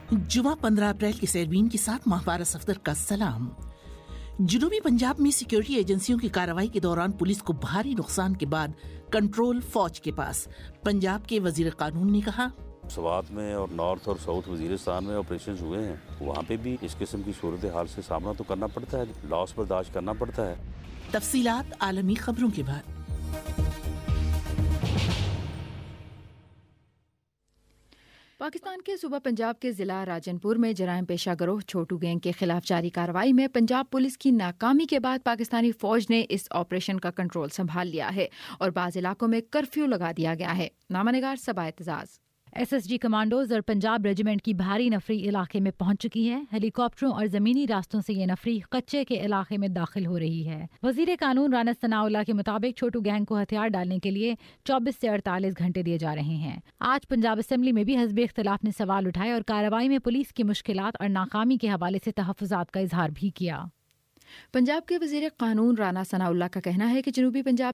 जुमा 15 अप्रैल की सैरबीन के साथ माहवारा सफदर का सलाम। जनूबी पंजाब में सिक्योरिटी एजेंसियों की कार्रवाई के दौरान पुलिस को भारी नुकसान के बाद कंट्रोल फौज के पास। पंजाब के वजीर कानून ने कहा, स्वात में और नॉर्थ और साउथ वजीरिस्तान में ऑपरेशन हुए हैं, वहाँ पे भी इस किस्म की सूरत हाल से सामना तो करना पड़ता है, लॉस बर्दाश्त करना पड़ता है। तफसीलात आलमी खबरों के बाद। पाकिस्तान के सूबा पंजाब के ज़िला राजनपुर में जराइम पेशा गिरोह छोटू गैंग के खिलाफ जारी कार्रवाई में पंजाब पुलिस की नाकामी के बाद पाकिस्तानी फौज ने इस ऑपरेशन का कंट्रोल संभाल लिया है और बाज़ इलाकों में कर्फ्यू लगा दिया गया है। नामानिगार सबा एतजाज़। एसएसजी कमांडोज और पंजाब रेजिमेंट की भारी नफरी इलाके में पहुंच चुकी है। हेलीकॉप्टरों और जमीनी रास्तों से ये नफरी कच्चे के इलाके में दाखिल हो रही है। वजीर कानून राना सनाउल्लाह के मुताबिक छोटू गैंग को हथियार डालने के लिए 24 से 48 घंटे दिए जा रहे हैं। आज पंजाब असेंबली में भी हिज़्ब इख्तिलाफ ने सवाल उठाए और कार्रवाई में पुलिस की मुश्किलात और नाकामी के हवाले से तहफ़्फ़ुज़ात का इजहार भी किया। पंजाब के वजीर कानून राना सनाउल्लाह का कहना है कि जनूबी पंजाब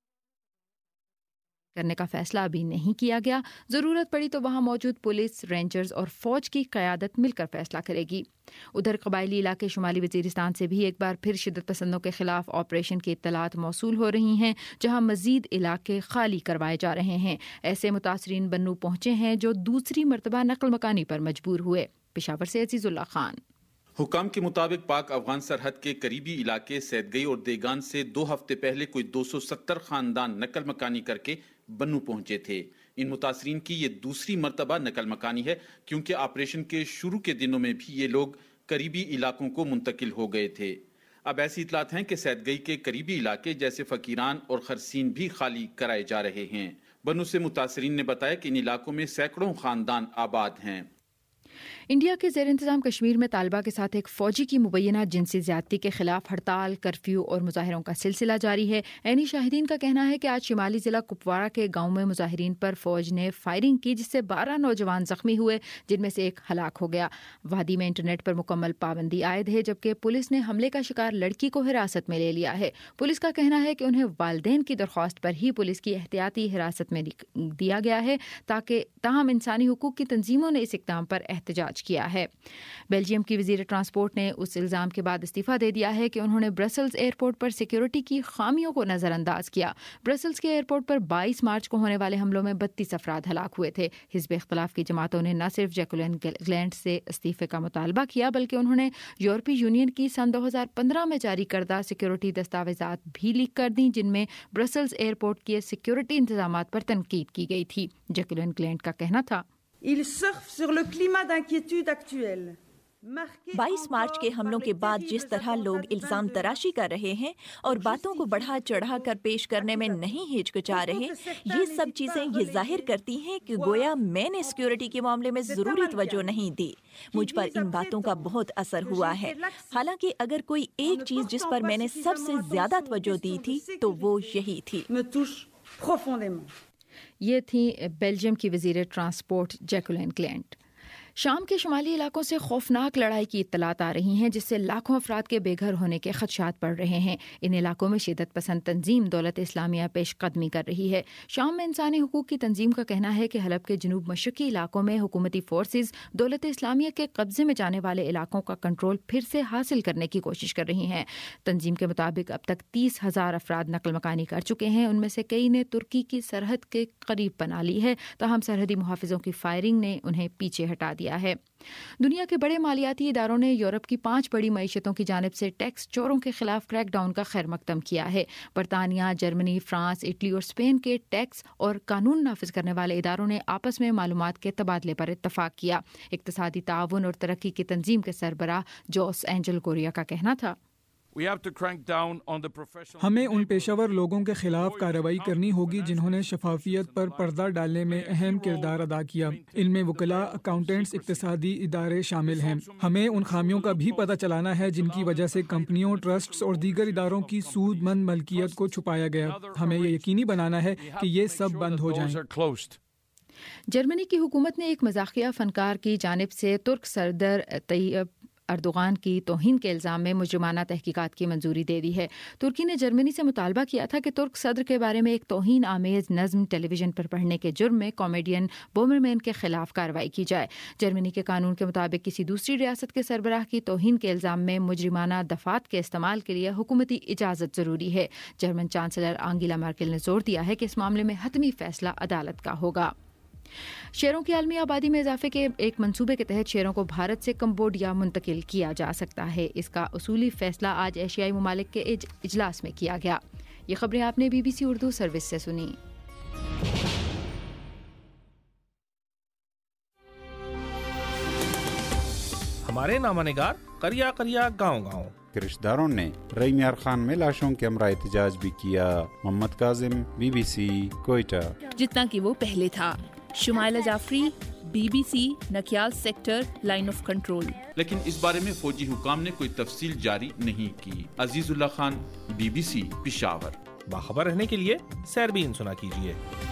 करने का फैसला अभी नहीं किया गया। जरूरत पड़ी तो वहां मौजूद पुलिस, रेंजर्स और फौज की क़यादत मिलकर फैसला करेगी। उधर कबायली इलाके शुमाली वजीरिस्तान से भी एक बार फिर शिद्दत पसंदों के खिलाफ ऑपरेशन की इत्तलात मौसूल हो रही हैं, जहां मजीद इलाके खाली करवाए जा रहे हैं। ऐसे मुतासरीन बन्नू पहुंचे हैं जो दूसरी मरतबा नकल मकानी पर मजबूर हुए। पेशावर से अजीजुल्लाह खान। हुकाम के मुताबिक पाक अफगान सरहद के करीबी इलाके सैदगई और देगान से 2 हफ्ते पहले कोई 270 खानदान नकल मकानी करके बन्नू पहुंचे थे। इन मुतासरीन की ये दूसरी मरतबा नकल मकानी है, क्योंकि ऑपरेशन के शुरू के दिनों में भी ये लोग करीबी इलाकों को मुंतकिल हो गए थे। अब ऐसी इतलात हैं कि सैदगई के करीबी इलाके जैसे फकीरान और खरसीन भी खाली कराए जा रहे हैं। बन्नू से मुतासरीन ने बताया कि इन इलाकों में सैकड़ों खानदान आबाद हैं। इंडिया के ज़ेर इंतज़ाम कश्मीर में तालिबा के साथ एक फ़ौजी की मुबैना जिनसी ज़्यादती के खिलाफ हड़ताल, कर्फ्यू और मुजाहिरों का सिलसिला जारी है। ऐनी शाहिदीन का कहना है कि आज शिमाली ज़िला कुपवाड़ा के गांव में मुजाहिरीन पर फ़ौज ने फायरिंग की, जिससे 12 नौजवान जख्मी हुए, जिनमें से एक हलाक हो गया। वादी में इंटरनेट पर मुकम्मल पाबंदी आयद है, जबकि पुलिस ने हमले का शिकार लड़की को हिरासत में ले लिया है। पुलिस का कहना है कि उन्हें वालिदैन की दरख्वास्त पर ही पुलिस की एहतियाती हिरासत में दिया गया है, ताहम इंसानी हुकूक की तंजीमों ने इस इक़दाम पर एहतजाज किया है। बेल्जियम की वज़ीर ट्रांसपोर्ट ने उस इल्ज़ाम के बाद इस्तीफा दे दिया है कि उन्होंने ब्रसल्स एयरपोर्ट पर सिक्योरिटी की खामियों को नज़रअंदाज किया। ब्रसल्स के एयरपोर्ट पर 22 मार्च को होने वाले हमलों में 32 अफराद हलाक हुए थे। हिज़्ब इख्तिलाफ की जमातों ने न सिर्फ जैकुलिन ग्लैंड से इस्तीफे का मुतालबा किया, बल्कि उन्होंने यूरोपीय यूनियन की सन 2015 में जारी करदा सिक्योरिटी दस्तावेजात भी लीक कर दी, जिनमें ब्रसल्स एयरपोर्ट के सिक्योरिटी इंतजामात पर तनकीद की गई थी। जैकुलिन ग्लैंड का कहना था, 22 मार्च के हमलों के बाद जिस तरह लोग इल्जाम तराशी कर रहे हैं और बातों को बढ़ा चढ़ा कर पेश करने में नहीं हिचकिचा रहे, ये सब चीजें ये जाहिर करती हैं कि गोया मैंने सिक्योरिटी के मामले में जरूरी तवज्जो नहीं दी। मुझ पर इन बातों का बहुत असर हुआ है। हालांकि अगर कोई एक चीज जिस पर मैंने सबसे ज्यादा तवज्जो दी थी तो वो यही थी। ये थी बेल्जियम की वज़ीर ट्रांसपोर्ट जैकुलिन ग्लैंड। शाम के शुमाली इलाकों से खौफनाक लड़ाई की इत्तलात आ रही हैं, जिससे लाखों अफराद के बेघर होने के खदशात बढ़ रहे हैं। इन इलाकों में शिदत पसंद तंजीम दौलत इस्लामिया पेशकदमी कर रही है। शाम में इंसानी हुकूक की तंजीम का कहना है कि हलब के जनूब मशरकी इलाकों में हुकूमती फोर्सेज दौलत इस्लामिया के कब्जे में जाने वाले इलाकों का कंट्रोल फिर से हासिल करने की कोशिश कर रही हैं। तंजीम के मुताबिक अब तक 30,000 अफराद नकल मकानी कर चुके हैं। उनमें से कई ने तुर्की की सरहद के करीब बना ली है, ताहम सरहदी मुहाफिजों की फायरिंग ने उन्हें पीछे हटा दिया है। दुनिया के बड़े मालियाती इदारों ने यूरोप की 5 बड़ी मईशतों की जानिब से टैक्स चोरों के खिलाफ क्रैकडाउन का खैर मकदम किया है। बरतानिया, जर्मनी, फ्रांस, इटली और स्पेन के टैक्स और कानून नाफिज करने वाले इदारों ने आपस में मालूमात के तबादले पर इत्तफाक किया। इक्तिसादी ताउन और तरक्की की तंजीम के सरबराह जोस एंजल कोरिया का कहना था, हमें उन पेशेवर लोगों के खिलाफ कार्रवाई करनी होगी जिन्होंने शफाफियत पर पर्दा डालने में अहम किरदार अदा किया। इनमें वकला, अकाउंटेंट्स, इक्तिसादी इदारे शामिल हैं। हमें उन खामियों का भी पता चलाना है जिनकी वजह से कंपनियों, ट्रस्ट्स और दीगर इदारों की सूदमंद मलकियत को छुपाया गया। हमें ये यकीनी बनाना है कि ये सब बंद हो जाएं। जर्मनी की हुकूमत ने एक मजाकिया फनकार की जानिब से तुर्क सरदर तैयब اردوغان کی توہین کے الزام میں مجرمانہ تحقیقات کی منظوری دے دی ہے۔ ترکی نے جرمنی سے مطالبہ کیا تھا کہ ترک صدر کے بارے میں ایک توہین آمیز نظم ٹیلی ویژن پر پڑھنے کے جرم میں کامیڈین بومرمین کے خلاف کارروائی کی جائے۔ جرمنی کے قانون کے مطابق کسی دوسری ریاست کے سربراہ کی توہین کے الزام میں مجرمانہ دفعات کے استعمال کے لیے حکومتی اجازت ضروری ہے۔ جرمن چانسلر انگیلا مرکل نے زور دیا ہے کہ اس معاملے میں حتمی فیصلہ عدالت کا ہوگا۔ شیروں کی عالمی آبادی میں اضافے کے ایک منصوبے کے تحت شیروں کو بھارت سے کمبوڈیا منتقل کیا جا سکتا ہے۔ اس کا اصولی فیصلہ آج ایشیائی ممالک کے اجلاس میں کیا گیا۔ یہ خبریں آپ نے BBC اردو سروس سے سنی۔ ہمارے نامہ نگار قریہ قریہ گاؤں گاؤں کے رشتہ داروں نے رئی میار خان میں لاشوں کے ہمراہ احتجاج بھی کیا۔ محمد کاظم، BBC کوئٹہ۔ جتنا کہ وہ پہلے تھا۔ Shumaila Jafri, BBC Nakyal sector line of control. لیکن اس بارے میں فوجی حکام نے کوئی تفصیل جاری نہیں کی۔ عزیز اللہ خان، BBC پشاور۔ باخبر رہنے کے لیے سیربین سنا کیجیے۔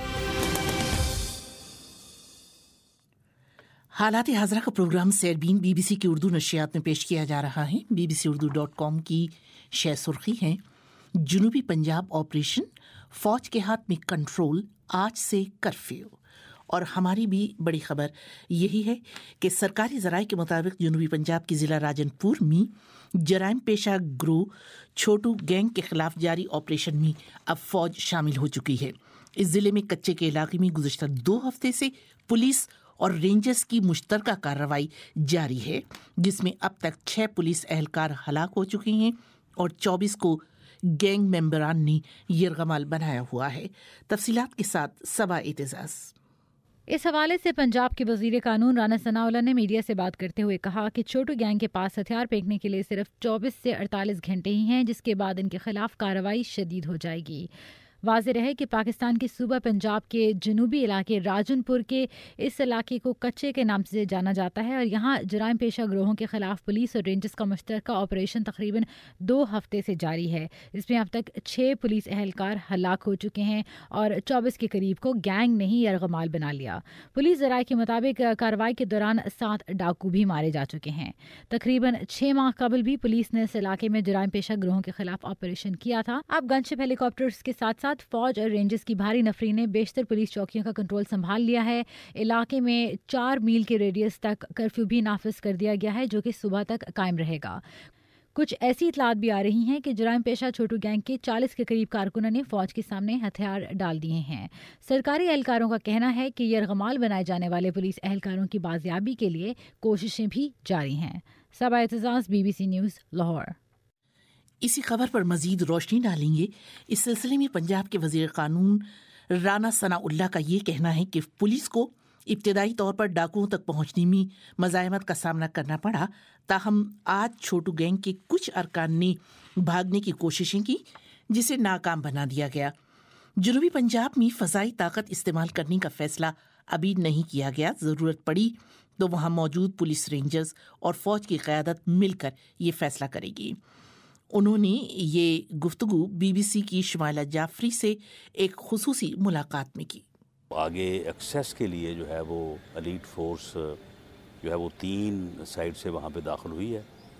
حالات حاضرہ کا پروگرام سیربین BBC کی اردو نشریات میں پیش کیا جا رہا ہے۔ bbcurdu.com کی شہ سرخی ہے: جنوبی پنجاب آپریشن، فوج کے ہاتھ میں کنٹرول، آج سے کرفیو۔ اور ہماری بھی بڑی خبر یہی ہے کہ سرکاری ذرائع کے مطابق جنوبی پنجاب کی ضلع راجن پور میں جرائم پیشہ گروہ چھوٹو گینگ کے خلاف جاری آپریشن میں اب فوج شامل ہو چکی ہے۔ اس ضلع میں کچے کے علاقے میں گزشتہ 2 ہفتے سے پولیس اور رینجرز کی مشترکہ کارروائی جاری ہے، جس میں اب تک 6 پولیس اہلکار ہلاک ہو چکے ہیں اور 24 کو گینگ ممبران نے یرغمال بنایا ہوا ہے۔ تفصیلات کے ساتھ صبا اعتزاز۔ اس حوالے سے پنجاب کے وزیر قانون رانا ثناءاللہ نے میڈیا سے بات کرتے ہوئے کہا کہ چھوٹو گینگ کے پاس ہتھیار پھینکنے کے لیے صرف 24 سے 48 گھنٹے ہی ہیں، جس کے بعد ان کے خلاف کارروائی شدید ہو جائے گی۔ واضح رہے کہ پاکستان کے صوبہ پنجاب کے جنوبی علاقے راجن پور کے اس علاقے کو کچے کے نام سے جانا جاتا ہے اور یہاں جرائم پیشہ گروہوں کے خلاف پولیس اور رینجرز کا مشترکہ آپریشن تقریباً 2 ہفتے سے جاری ہے۔ اس میں اب تک 6 پولیس اہلکار ہلاک ہو چکے ہیں اور 24 کے قریب کو گینگ نے ہی یرغمال بنا لیا۔ پولیس ذرائع کے مطابق کارروائی کے دوران 7 ڈاکو بھی مارے جا چکے ہیں۔ تقریباً 6 ماہ قبل بھی پولیس نے اس علاقے میں جرائم پیشہ گروہوں کے خلاف آپریشن کیا تھا۔ اب گن شپ ہیلی کاپٹرز کے ساتھ ساتھ فوج اور رینجرز کی بھاری نفری نے بیشتر پولیس چوکیوں کا کنٹرول سنبھال لیا ہے۔ علاقے میں 4 میل کے ریڈیس تک کرفیو بھی نافذ کر دیا گیا ہے، جو کہ صبح تک قائم رہے گا۔ کچھ ایسی اطلاعات بھی آ رہی ہیں کہ جرائم پیشہ چھوٹو گینگ کے 40 کے قریب کارکنوں نے فوج کے سامنے ہتھیار ڈال دیے ہیں۔ سرکاری اہلکاروں کا کہنا ہے کہ یرغمال بنائے جانے والے پولیس اہلکاروں کی بازیابی کے لیے کوششیں بھی جاری ہیں۔ Saba Aitzaz, BBC news, Lahore. اسی خبر پر مزید روشنی ڈالیں گے۔ اس سلسلے میں پنجاب کے وزیر قانون رانا ثناءاللہ کا یہ کہنا ہے کہ پولیس کو ابتدائی طور پر ڈاکوؤں تک پہنچنے میں مزاحمت کا سامنا کرنا پڑا، تاہم آج چھوٹو گینگ کے کچھ ارکان نے بھاگنے کی کوششیں کی، جسے ناکام بنا دیا گیا۔ جنوبی پنجاب میں فضائی طاقت استعمال کرنے کا فیصلہ ابھی نہیں کیا گیا، ضرورت پڑی تو وہاں موجود پولیس رینجرز اور فوج کی قیادت مل کر یہ فیصلہ کرے گی۔ انہوں نے یہ گفتگو BBC کی شمائلہ جعفری سے ایک خصوصی ملاقات میں کی۔ آگے ایکسیس کے لیے جو ہے وہ ایلیٹ فورس جو ہے وہ 3 سائڈ سے وہاں پہ داخل ہوئی ہے،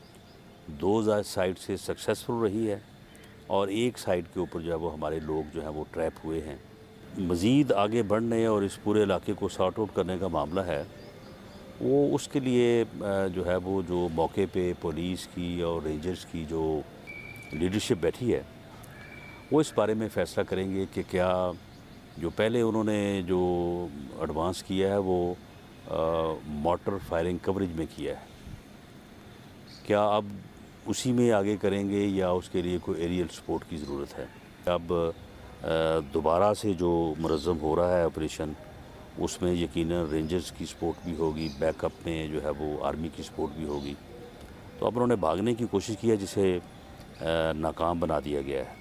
2 سائڈ سے سکسیسفل رہی ہے اور 1 سائڈ کے اوپر جو ہے وہ ہمارے لوگ جو ہیں وہ ٹریپ ہوئے ہیں۔ مزید آگے بڑھنے اور اس پورے علاقے کو سارٹ آؤٹ کرنے کا معاملہ ہے، وہ اس کے لیے جو ہے وہ جو موقع پہ پولیس کی اور رینجرز کی جو لیڈرشپ بیٹھی ہے وہ اس بارے میں فیصلہ کریں گے کہ کیا جو پہلے انہوں نے جو ایڈوانس کیا ہے وہ مارٹر فائرنگ کوریج میں کیا ہے، کیا اب اسی میں آگے کریں گے یا اس کے لیے کوئی ایریل سپورٹ کی ضرورت ہے۔ اب دوبارہ سے جو منظم ہو رہا ہے آپریشن، اس میں یقیناً رینجرز کی سپورٹ بھی ہوگی، بیک اپ میں جو ہے وہ آرمی کی سپورٹ بھی ہوگی۔ تو اب انہوں نے بھاگنے کی کوشش کی ہے جسے ناکام بنا دیا گیا ہے۔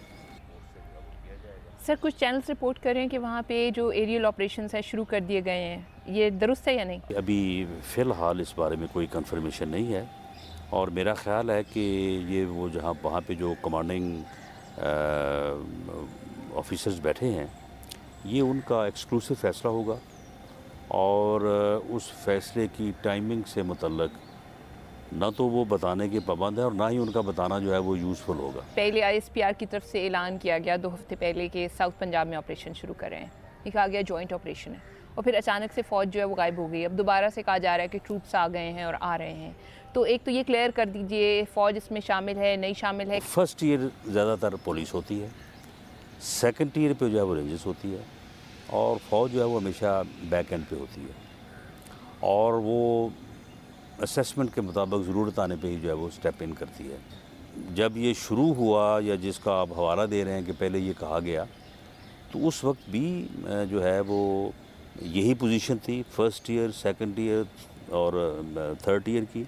سر، کچھ چینلز رپورٹ کر رہے ہیں کہ وہاں پہ جو ایریل آپریشنز ہیں شروع کر دیے گئے ہیں، یہ درست ہے یا نہیں؟ ابھی فی الحال اس بارے میں کوئی کنفرمیشن نہیں ہے، اور میرا خیال ہے کہ یہ وہ جہاں وہاں پہ جو کمانڈنگ آفیسرز بیٹھے ہیں، یہ ان کا ایکسکلوسیو فیصلہ ہوگا، اور اس فیصلے کی ٹائمنگ سے متعلق نہ تو وہ بتانے کے پابند ہے اور نہ ہی ان کا بتانا جو ہے وہ یوزفل ہوگا. پہلے ISPR کی طرف سے اعلان کیا گیا 2 ہفتے پہلے کہ ساؤتھ پنجاب میں آپریشن شروع کر رہے ہیں. یہ کہا گیا جوائنٹ آپریشن ہے, اور پھر اچانک سے فوج جو ہے وہ غائب ہو گئی. اب دوبارہ سے کہا جا رہا ہے کہ ٹروپس آ گئے ہیں اور آ رہے ہیں. تو ایک تو یہ کلیئر کر دیجئے, فوج اس میں شامل ہے نہیں شامل ہے؟ فرسٹ ایئر زیادہ تر پولیس ہوتی ہے, سیکنڈ ایئر پہ جو ہے وہ رینجرز ہوتی ہے, اور فوج جو ہے وہ ہمیشہ بیک اینڈ پہ ہوتی ہے, اور وہ اسیسمنٹ کے مطابق ضرورت آنے پہ ہی جو ہے وہ اسٹیپ ان کرتی ہے. جب یہ شروع ہوا یا جس کا آپ حوالہ دے رہے ہیں کہ پہلے یہ کہا گیا, تو اس وقت بھی جو ہے وہ یہی پوزیشن تھی فرسٹ ایئر, سیکنڈ ایئر اور تھرڈ ایئر کی.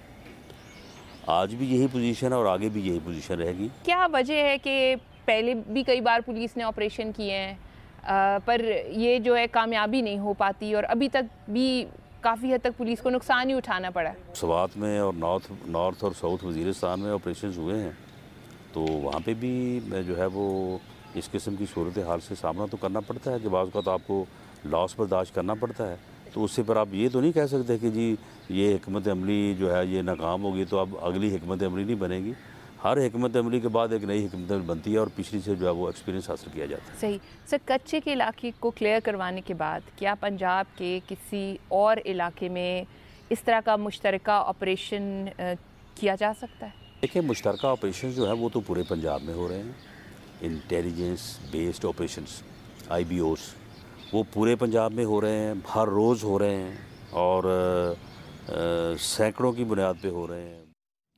آج بھی یہی پوزیشن ہے اور آگے بھی یہی پوزیشن رہے گی. کیا وجہ ہے کہ پہلے بھی کئی بار پولیس نے آپریشن کیے ہیں پر یہ جو ہے کامیابی نہیں ہو پاتی, اور ابھی تک بھی کافی حد تک پولیس کو نقصان ہی اٹھانا پڑا؟ سوات میں اور نارتھ اور ساؤتھ وزیرستان میں آپریشنز ہوئے ہیں, تو وہاں پہ بھی جو ہے وہ اس قسم کی صورتحال سے سامنا تو کرنا پڑتا ہے کہ بعض اوقات آپ کو لاس برداشت کرنا پڑتا ہے. تو اس سے پر آپ یہ تو نہیں کہہ سکتے کہ جی یہ حکمت عملی جو ہے یہ ناکام ہوگی تو اب اگلی حکمت عملی نہیں بنے گی. ہر حکمت عملی کے بعد ایک نئی حکمت عملی بنتی ہے اور پچھلی سے جو ہے وہ ایکسپیرینس حاصل کیا جاتا ہے. صحیح. سر, کچے کے علاقے کو کلیئر کروانے کے بعد کیا پنجاب کے کسی اور علاقے میں اس طرح کا مشترکہ آپریشن کیا جا سکتا ہے؟ دیکھیں, مشترکہ آپریشن جو ہے وہ تو پورے پنجاب میں ہو رہے ہیں. انٹیلیجنس بیسڈ آپریشنس IBOs وہ پورے پنجاب میں ہو رہے ہیں, ہر روز ہو رہے ہیں, اور سینکڑوں کی بنیاد پہ ہو رہے ہیں.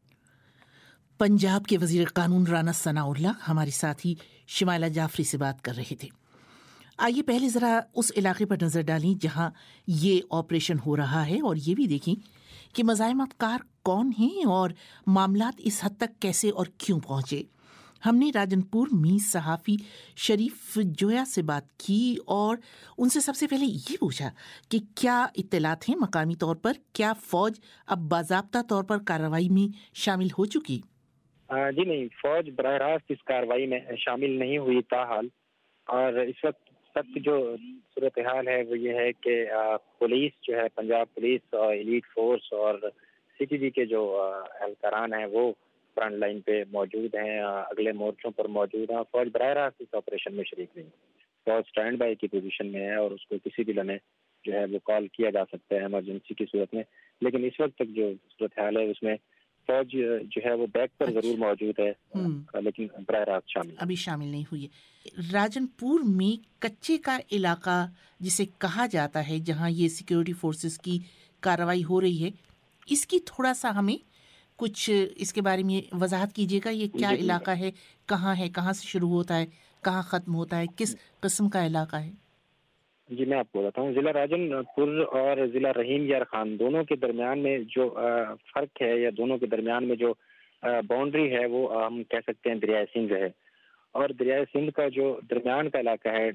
پنجاب کے وزیر قانون رانا ثناءاللہ ہماری ساتھی شمائلہ جعفری سے بات کر رہے تھے. آئیے پہلے ذرا اس علاقے پر نظر ڈالیں جہاں یہ آپریشن ہو رہا ہے, اور یہ بھی دیکھیں کہ مزاحمت کار کون ہیں اور معاملات اس حد تک کیسے اور کیوں پہنچے. ہم نے راجن پور میں صحافی شریف جویا سے بات کی اور ان سے سب سے پہلے یہ پوچھا کہ کیا اطلاعات ہیں مقامی طور پر, کیا فوج اب باضابطہ طور پر کارروائی میں شامل ہو چکی؟ جی نہیں, فوج براہ راست اس کارروائی میں شامل نہیں ہوئی تاحال, اور اس وقت سب جو صورتحال ہے وہ یہ ہے کہ پولیس جو ہے پنجاب پولیس اور ایلیٹ فورس اور CTG کے جو اہلکاران ہیں وہ فرنٹ لائن پہ موجود ہیں, اگلے مورچوں پر موجود ہیں. فوج براہ راست اس آپریشن میں شریک نہیں. فوج اسٹینڈ بائی کی پوزیشن میں ہے اور اس کو کسی بھی لمحے جو ہے وہ کال کیا جا سکتا ہے ایمرجنسی کی صورت میں, لیکن اس وقت تک جو صورتحال ہے اس میں فوج جو ہے وہ بیک پر ضرور موجود ہے, لیکن براہ راست ابھی شامل نہیں ہوئی ہے. راجن پور میں کچے کا علاقہ جسے کہا جاتا ہے جہاں یہ سیکیورٹی فورسز کی کارروائی ہو رہی ہے, اس کی تھوڑا سا ہمیں کچھ اس کے بارے میں وضاحت کیجیے گا. یہ کیا علاقہ ہے, کہاں ہے, کہاں سے شروع ہوتا ہے, کہاں ختم ہوتا ہے, کس قسم کا علاقہ ہے؟ جی میں آپ کو بتاتا ہوں. ضلع راجن پور اور ضلع رحیم یار خان دونوں کے درمیان میں جو فرق ہے یا دونوں کے درمیان میں جو باؤنڈری ہے وہ ہم کہہ سکتے ہیں دریائے سندھ ہے, اور دریائے سندھ کا جو درمیان کا علاقہ ہے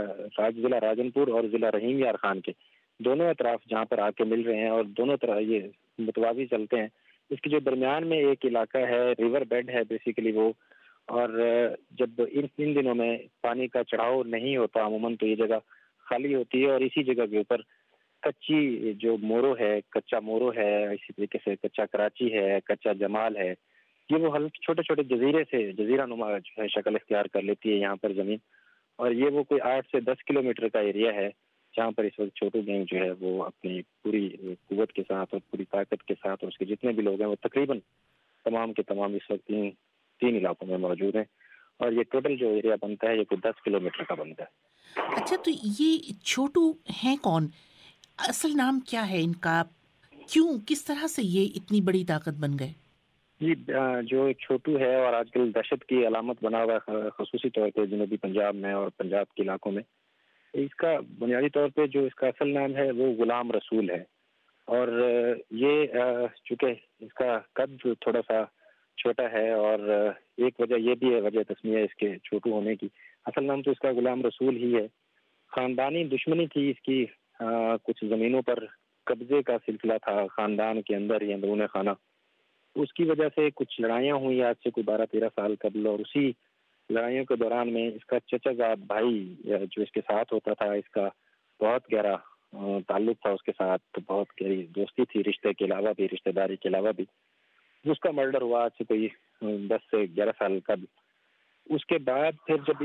ضلع راجن پور اور ضلع رحیم یار خان کے دونوں اطراف جہاں پر آ کے مل رہے ہیں اور دونوں طرح یہ متوازی چلتے ہیں, اس کے جو درمیان میں ایک علاقہ ہے ریور بیڈ ہے بیسیکلی وہ, اور جب ان دنوں میں پانی کا چڑھاؤ نہیں ہوتا عموماً تو یہ جگہ خالی ہوتی ہے, اور اسی جگہ کے اوپر کچی جو مورو ہے, کچا مورو ہے, اسی طریقے سے کچا کراچی ہے, کچا جمال ہے, یہ وہ چھوٹے چھوٹے جزیرے سے جزیرہ نما جو ہے شکل اختیار کر لیتی ہے یہاں پر زمین, اور یہ وہ کوئی 8 سے 10 کلومیٹر کا ایریا ہے جہاں پر اس وقت چھوٹو گینگ جو ہے وہ اپنی پوری قوت کے ساتھ اور پوری طاقت کے ساتھ اور اس کے جتنے بھی لوگ ہیں وہ تقریباً تمام کے تمام اس وقت تین علاقوں میں موجود ہیں, اور یہ ٹوٹل جو ایریا بنتا ہے یہ کوئی 10 کلومیٹر کا بنتا ہے. اچھا, تو یہ چھوٹو ہیں کون, اصل نام کیا ہے ان کا, کیوں کس طرح سے یہ اتنی بڑی طاقت بن گئے؟ جی جو چھوٹو ہے اور آج کل دہشت کی علامت بنا ہوا ہے خصوصی طور پہ جنوبی پنجاب میں اور پنجاب کے علاقوں میں, اس کا بنیادی طور پہ جو اس کا اصل نام ہے وہ غلام رسول ہے, اور یہ چونکہ اس کا قد تھوڑا سا چھوٹا ہے اور ایک وجہ یہ بھی ہے وجہ تسمیہ اس کے چھوٹو ہونے کی, اصل نام تو اس کا غلام رسول ہی ہے. خاندانی دشمنی تھی اس کی, کچھ زمینوں پر قبضے کا سلسلہ تھا خاندان کے اندر ہی اندرون خانہ, اس کی وجہ سے کچھ لڑائیاں ہوئی آج سے کوئی 12-13 سال قبل, اور اسی لڑائیوں کے دوران میں اس کا چچا زاد بھائی جو اس کے ساتھ ہوتا تھا, اس کا بہت گہرا تعلق تھا اس کے ساتھ, بہت گہری دوستی تھی رشتے کے علاوہ بھی, رشتہ داری کے علاوہ بھی, اس کا مرڈر ہوا آج سے کوئی 10 سے 11 سال قبل. اس کے بعد پھر جب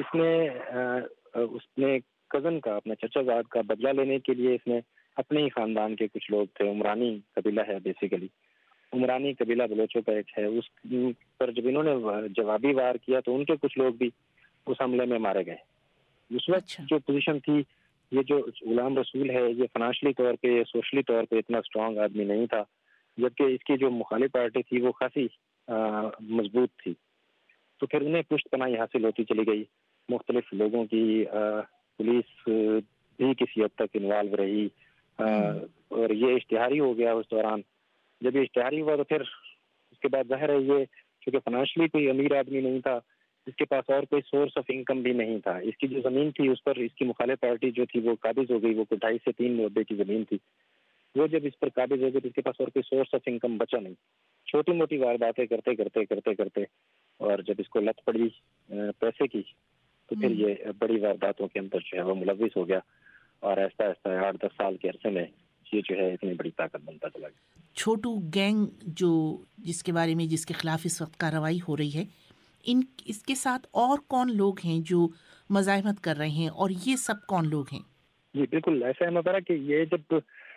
اس نے کزن کا, اپنے چچا زاد کا بدلہ لینے کے لیے اس نے اپنے ہی خاندان کے کچھ لوگ تھے, عمرانی قبیلہ ہے بیسیکلی, عمرانی قبیلہ بلوچوں کا ایک ہے, اس پر جب انہوں نے جوابی وار کیا تو ان کے کچھ لوگ بھی اس حملے میں مارے گئے. اس وقت جو پوزیشن تھی, یہ جو غلام رسول ہے یہ فنانشلی طور پہ, سوشلی طور پہ اتنا اسٹرانگ آدمی نہیں تھا, جبکہ اس کی جو مخالف پارٹی تھی وہ خاصی مضبوط تھی. تو پھر انہیں پشت پناہی حاصل ہوتی چلی گئی, مختلف لوگوں کی, پولیس بھی کسی حد تک انوالو رہی, اور یہ اشتہاری ہو گیا اس دوران. جب یہ اشتہاری ہوا تو پھر اس کے بعد ظاہر ہے یہ چونکہ فنانشلی کوئی امیر آدمی نہیں تھا, اس کے پاس اور کوئی سورس آف انکم بھی نہیں تھا. اس کی جو زمین تھی اس پر اس کی مخالف پارٹی جو تھی وہ قابض ہو گئی, وہ 2.5 سے 3 مربے کی زمین تھی. وہ جب اس پر قابض ہو گئی تو اس کے پاس اور کوئی سورس آف انکم بچا نہیں. چھوٹی موٹی وارداتیں کرتے کرتے کرتے کرتے اور جب اس کو لت پڑی پیسے کی تو پھر یہ بڑی وارداتوں کے اندر جو ہے وہ ملوث ہو گیا, اور آہستہ آہستہ 8-10 سال کے عرصے میں یہ جو ہے اتنی بڑی طاقت بنتا چلا گیا. چھوٹو گینگ جس کے خلاف اس وقت کارروائی ہو رہی ہے, اس کے ساتھ اور کون لوگ ہیں جو مزاحمت کر رہے ہیں, اور یہ سب کون لوگ ہیں؟ جی بالکل ایسا ہے مبارہ کہ یہ جب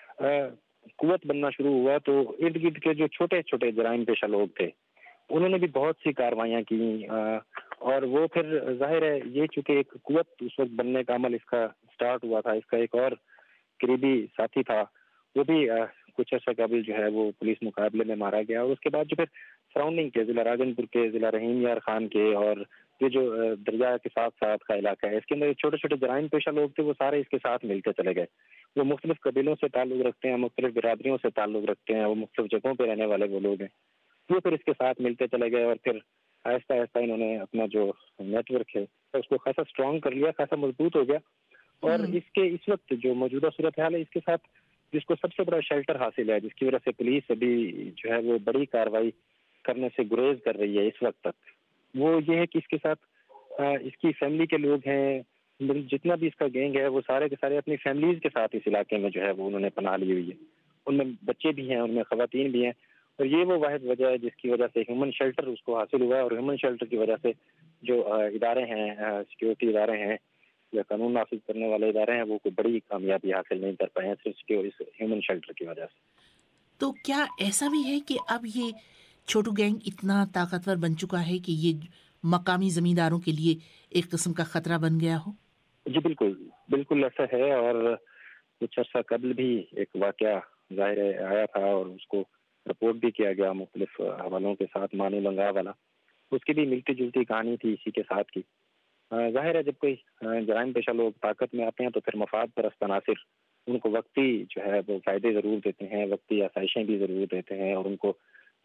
قوت بننا شروع ہوا تو ارد گرد کے جو چھوٹے چھوٹے جرائم پیشہ لوگ تھے انہوں نے بھی بہت سی کاروائیاں کی, اور وہ پھر ظاہر ہے یہ چونکہ ایک قوت اس وقت بننے کا عمل اس کا سٹارٹ ہوا تھا. اس کا ایک اور قریبی ساتھی تھا, وہ بھی کچھ عرصہ قبل جو ہے وہ پولیس مقابلے میں مارا گیا. اور اس کے بعد جو پھر سراؤنڈنگ کے ضلع راجن پور کے, ضلع رحیم یار خان کے, اور یہ جو دریا کے ساتھ ساتھ کا علاقہ ہے اس کے اندر چھوٹے چھوٹے جرائم پیشہ لوگ تھے, وہ سارے اس کے ساتھ مل کے چلے گئے. وہ مختلف قبیلوں سے تعلق رکھتے ہیں, مختلف برادریوں سے تعلق رکھتے ہیں, وہ مختلف جگہوں پہ رہنے والے وہ لوگ ہیں. وہ پھر اس کے ساتھ ملتے چلے گئے, اور پھر آہستہ آہستہ انہوں نے اپنا جو نیٹ ورک ہے اس کو خاصا اسٹرانگ کر لیا, خاصا مضبوط ہو گیا. اور اس وقت جو موجودہ صورتحال ہے اس کے ساتھ جس کو سب سے بڑا شیلٹر حاصل ہے, جس کی وجہ سے پولیس ابھی جو ہے وہ بڑی کارروائی کرنے سے گریز کر رہی ہے اس وقت تک, وہ یہ ہے کہ اس کے ساتھ اس کی فیملی کے لوگ ہیں, جتنا بھی اس کا گینگ ہے وہ سارے کے سارے اپنی فیملیز کے ساتھ اس علاقے میں جو ہے وہ انہوں نے پناہ لی ہوئی ہے. ان میں بچے بھی ہیں, ان میں خواتین بھی ہیں, اور یہ وہ واحد وجہ ہے جس کی وجہ سے ہیومن شیلٹر اس کو حاصل ہوا ہے. اور ہیومن شیلٹر کی وجہ سے جو ادارے ہیں, سیکیورٹی ادارے ہیں یا قانون نافذ کرنے والے ادارے ہیں, وہ کوئی بڑی کامیابی حاصل نہیں کر پائے ہیں صرف اس ہیومن شیلٹر کی وجہ سے. تو کیا ایسا بھی ہے کہ اب یہ چھوٹو گینگ اتنا طاقتور بن چکا ہے کہ یہ مقامی زمینداروں کے لیے ایک قسم کا خطرہ بن گیا ہو؟ جی بالکل بالکل ایسا ہے. اور کچھ عرصہ قبل بھی ایک واقعہ ظاہر آیا تھا اور اس کو رپورٹ بھی کیا گیا مختلف حوالوں کے ساتھ, مانو لنگا والا. اس کی بھی ملتی جلتی کہانی تھی اسی کے ساتھ کی. ظاہر ہے جب کوئی جرائم پیشہ لوگ طاقت میں آتے ہیں تو پھر مفاد پرست عناصر ان کو وقتی جو ہے وہ فائدے ضرور دیتے ہیں, وقتی آسائشیں بھی ضرور دیتے ہیں, اور ان کو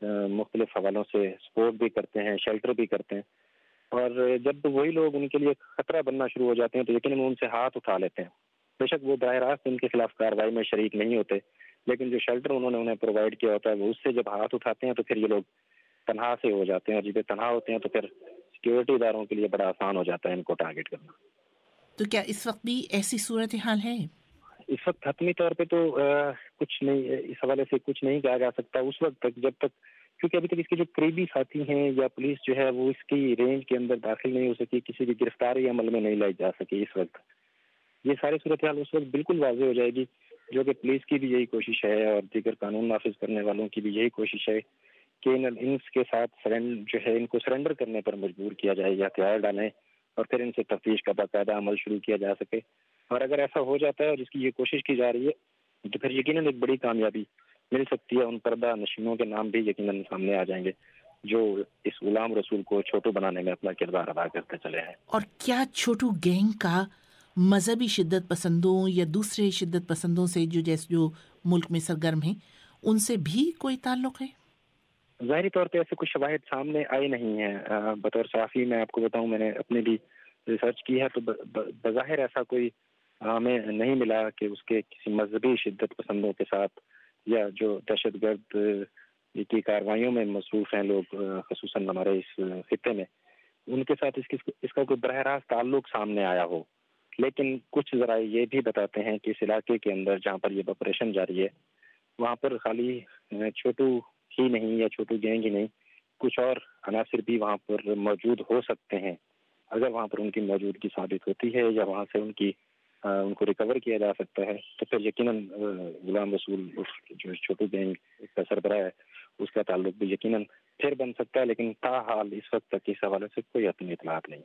مختلف حوالوں سے سپورٹ بھی کرتے ہیں, شیلٹر بھی کرتے ہیں. اور جب وہی لوگ ان کے لیے خطرہ بننا شروع ہو جاتے ہیں تو یقیناً ان سے ہاتھ اٹھا لیتے ہیں. بے شک وہ براہ راست ان کے خلاف کارروائی میں شریک نہیں ہوتے, لیکن جو شیلٹر انہوں نے انہیں پرووائڈ کیا ہوتا ہے وہ اس سے جب ہاتھ اٹھاتے ہیں تو پھر یہ لوگ تنہا سے ہو جاتے ہیں, اور جب تنہا ہوتے ہیں تو پھر سیکیورٹی اداروں کے لیے بڑا آسان ہو جاتا ہے ان کو ٹارگٹ کرنا. تو کیا اس وقت بھی ایسی صورتحال ہے؟ اس وقت حتمی طور پہ تو کچھ نہیں, اس حوالے سے کچھ نہیں کہا جا سکتا اس وقت تک جب تک, کیونکہ ابھی تک اس کے جو قریبی ساتھی ہیں یا پولیس جو ہے وہ اس کی رینج کے اندر داخل نہیں ہو سکی, کسی بھی گرفتاری عمل میں نہیں لائی جا سکی. اس وقت یہ ساری صورتحال اس وقت بالکل واضح ہو جائے گی, جو کہ پولیس کی بھی یہی کوشش ہے اور دیگر قانون نافذ کرنے والوں کی بھی یہی کوشش ہے کہ ان کے ساتھ جو ہے ان کو سرنڈر کرنے پر مجبور کیا جائے یا ہتھیار ڈالیں, اور پھر ان سے تفتیش کا باقاعدہ عمل شروع کیا جا سکے. اور اگر ایسا ہو جاتا ہے اور جس کی یہ کوشش کی جا رہی ہے تو پھر یقیناً ایک بڑی کامیابی مل سکتی ہے. ان پردہ نشینوں کے نام بھی یقیناً سامنے آ جائیں گے جو اس غلام رسول کو چھوٹو بنانے میں اپنا کردار ادا کرتے چلے ہیں. اور کیا چھوٹو گینگ کا مذہبی شدت پسندوں یا دوسرے شدت پسندوں سے جو ملک میں سرگرم ہیں ان سے بھی کوئی تعلق ہے؟ ظاہری طور پہ ایسے کچھ شواہد سامنے آئے نہیں ہیں. بطور صحافی میں آپ کو بتاؤں, میں نے اپنے بھی ریسرچ کی ہے تو بظاہر ایسا کوئی ہمیں نہیں ملا کہ اس کے کسی مذہبی شدت پسندوں کے ساتھ یا جو دہشت گرد کی کارروائیوں میں مصروف ہیں لوگ, خصوصاً ہمارے اس خطے میں, ان کے ساتھ اس کا کوئی براہ راست تعلق سامنے آیا ہو. لیکن کچھ ذرائع یہ بھی بتاتے ہیں کہ اس علاقے کے اندر جہاں پر یہ آپریشن جاری ہے وہاں پر خالی چھوٹو ہی نہیں یا چھوٹو گینگ ہی نہیں، کچھ اور عناصر بھی وہاں پر موجود ہو سکتے ہیں. اگر وہاں پر ان کی موجودگی ثابت ہوتی ہے یا وہاں سے ان کو ریکور کیا جا سکتا ہے تو پھر یقیناً غلام رسول جو چھوٹو گینگ کا سربراہ ہے اس کا تعلق بھی یقیناً پھر بن سکتا ہے، لیکن تاحال اس وقت تک اس حوالے سے کوئی اپنی اطلاعات نہیں.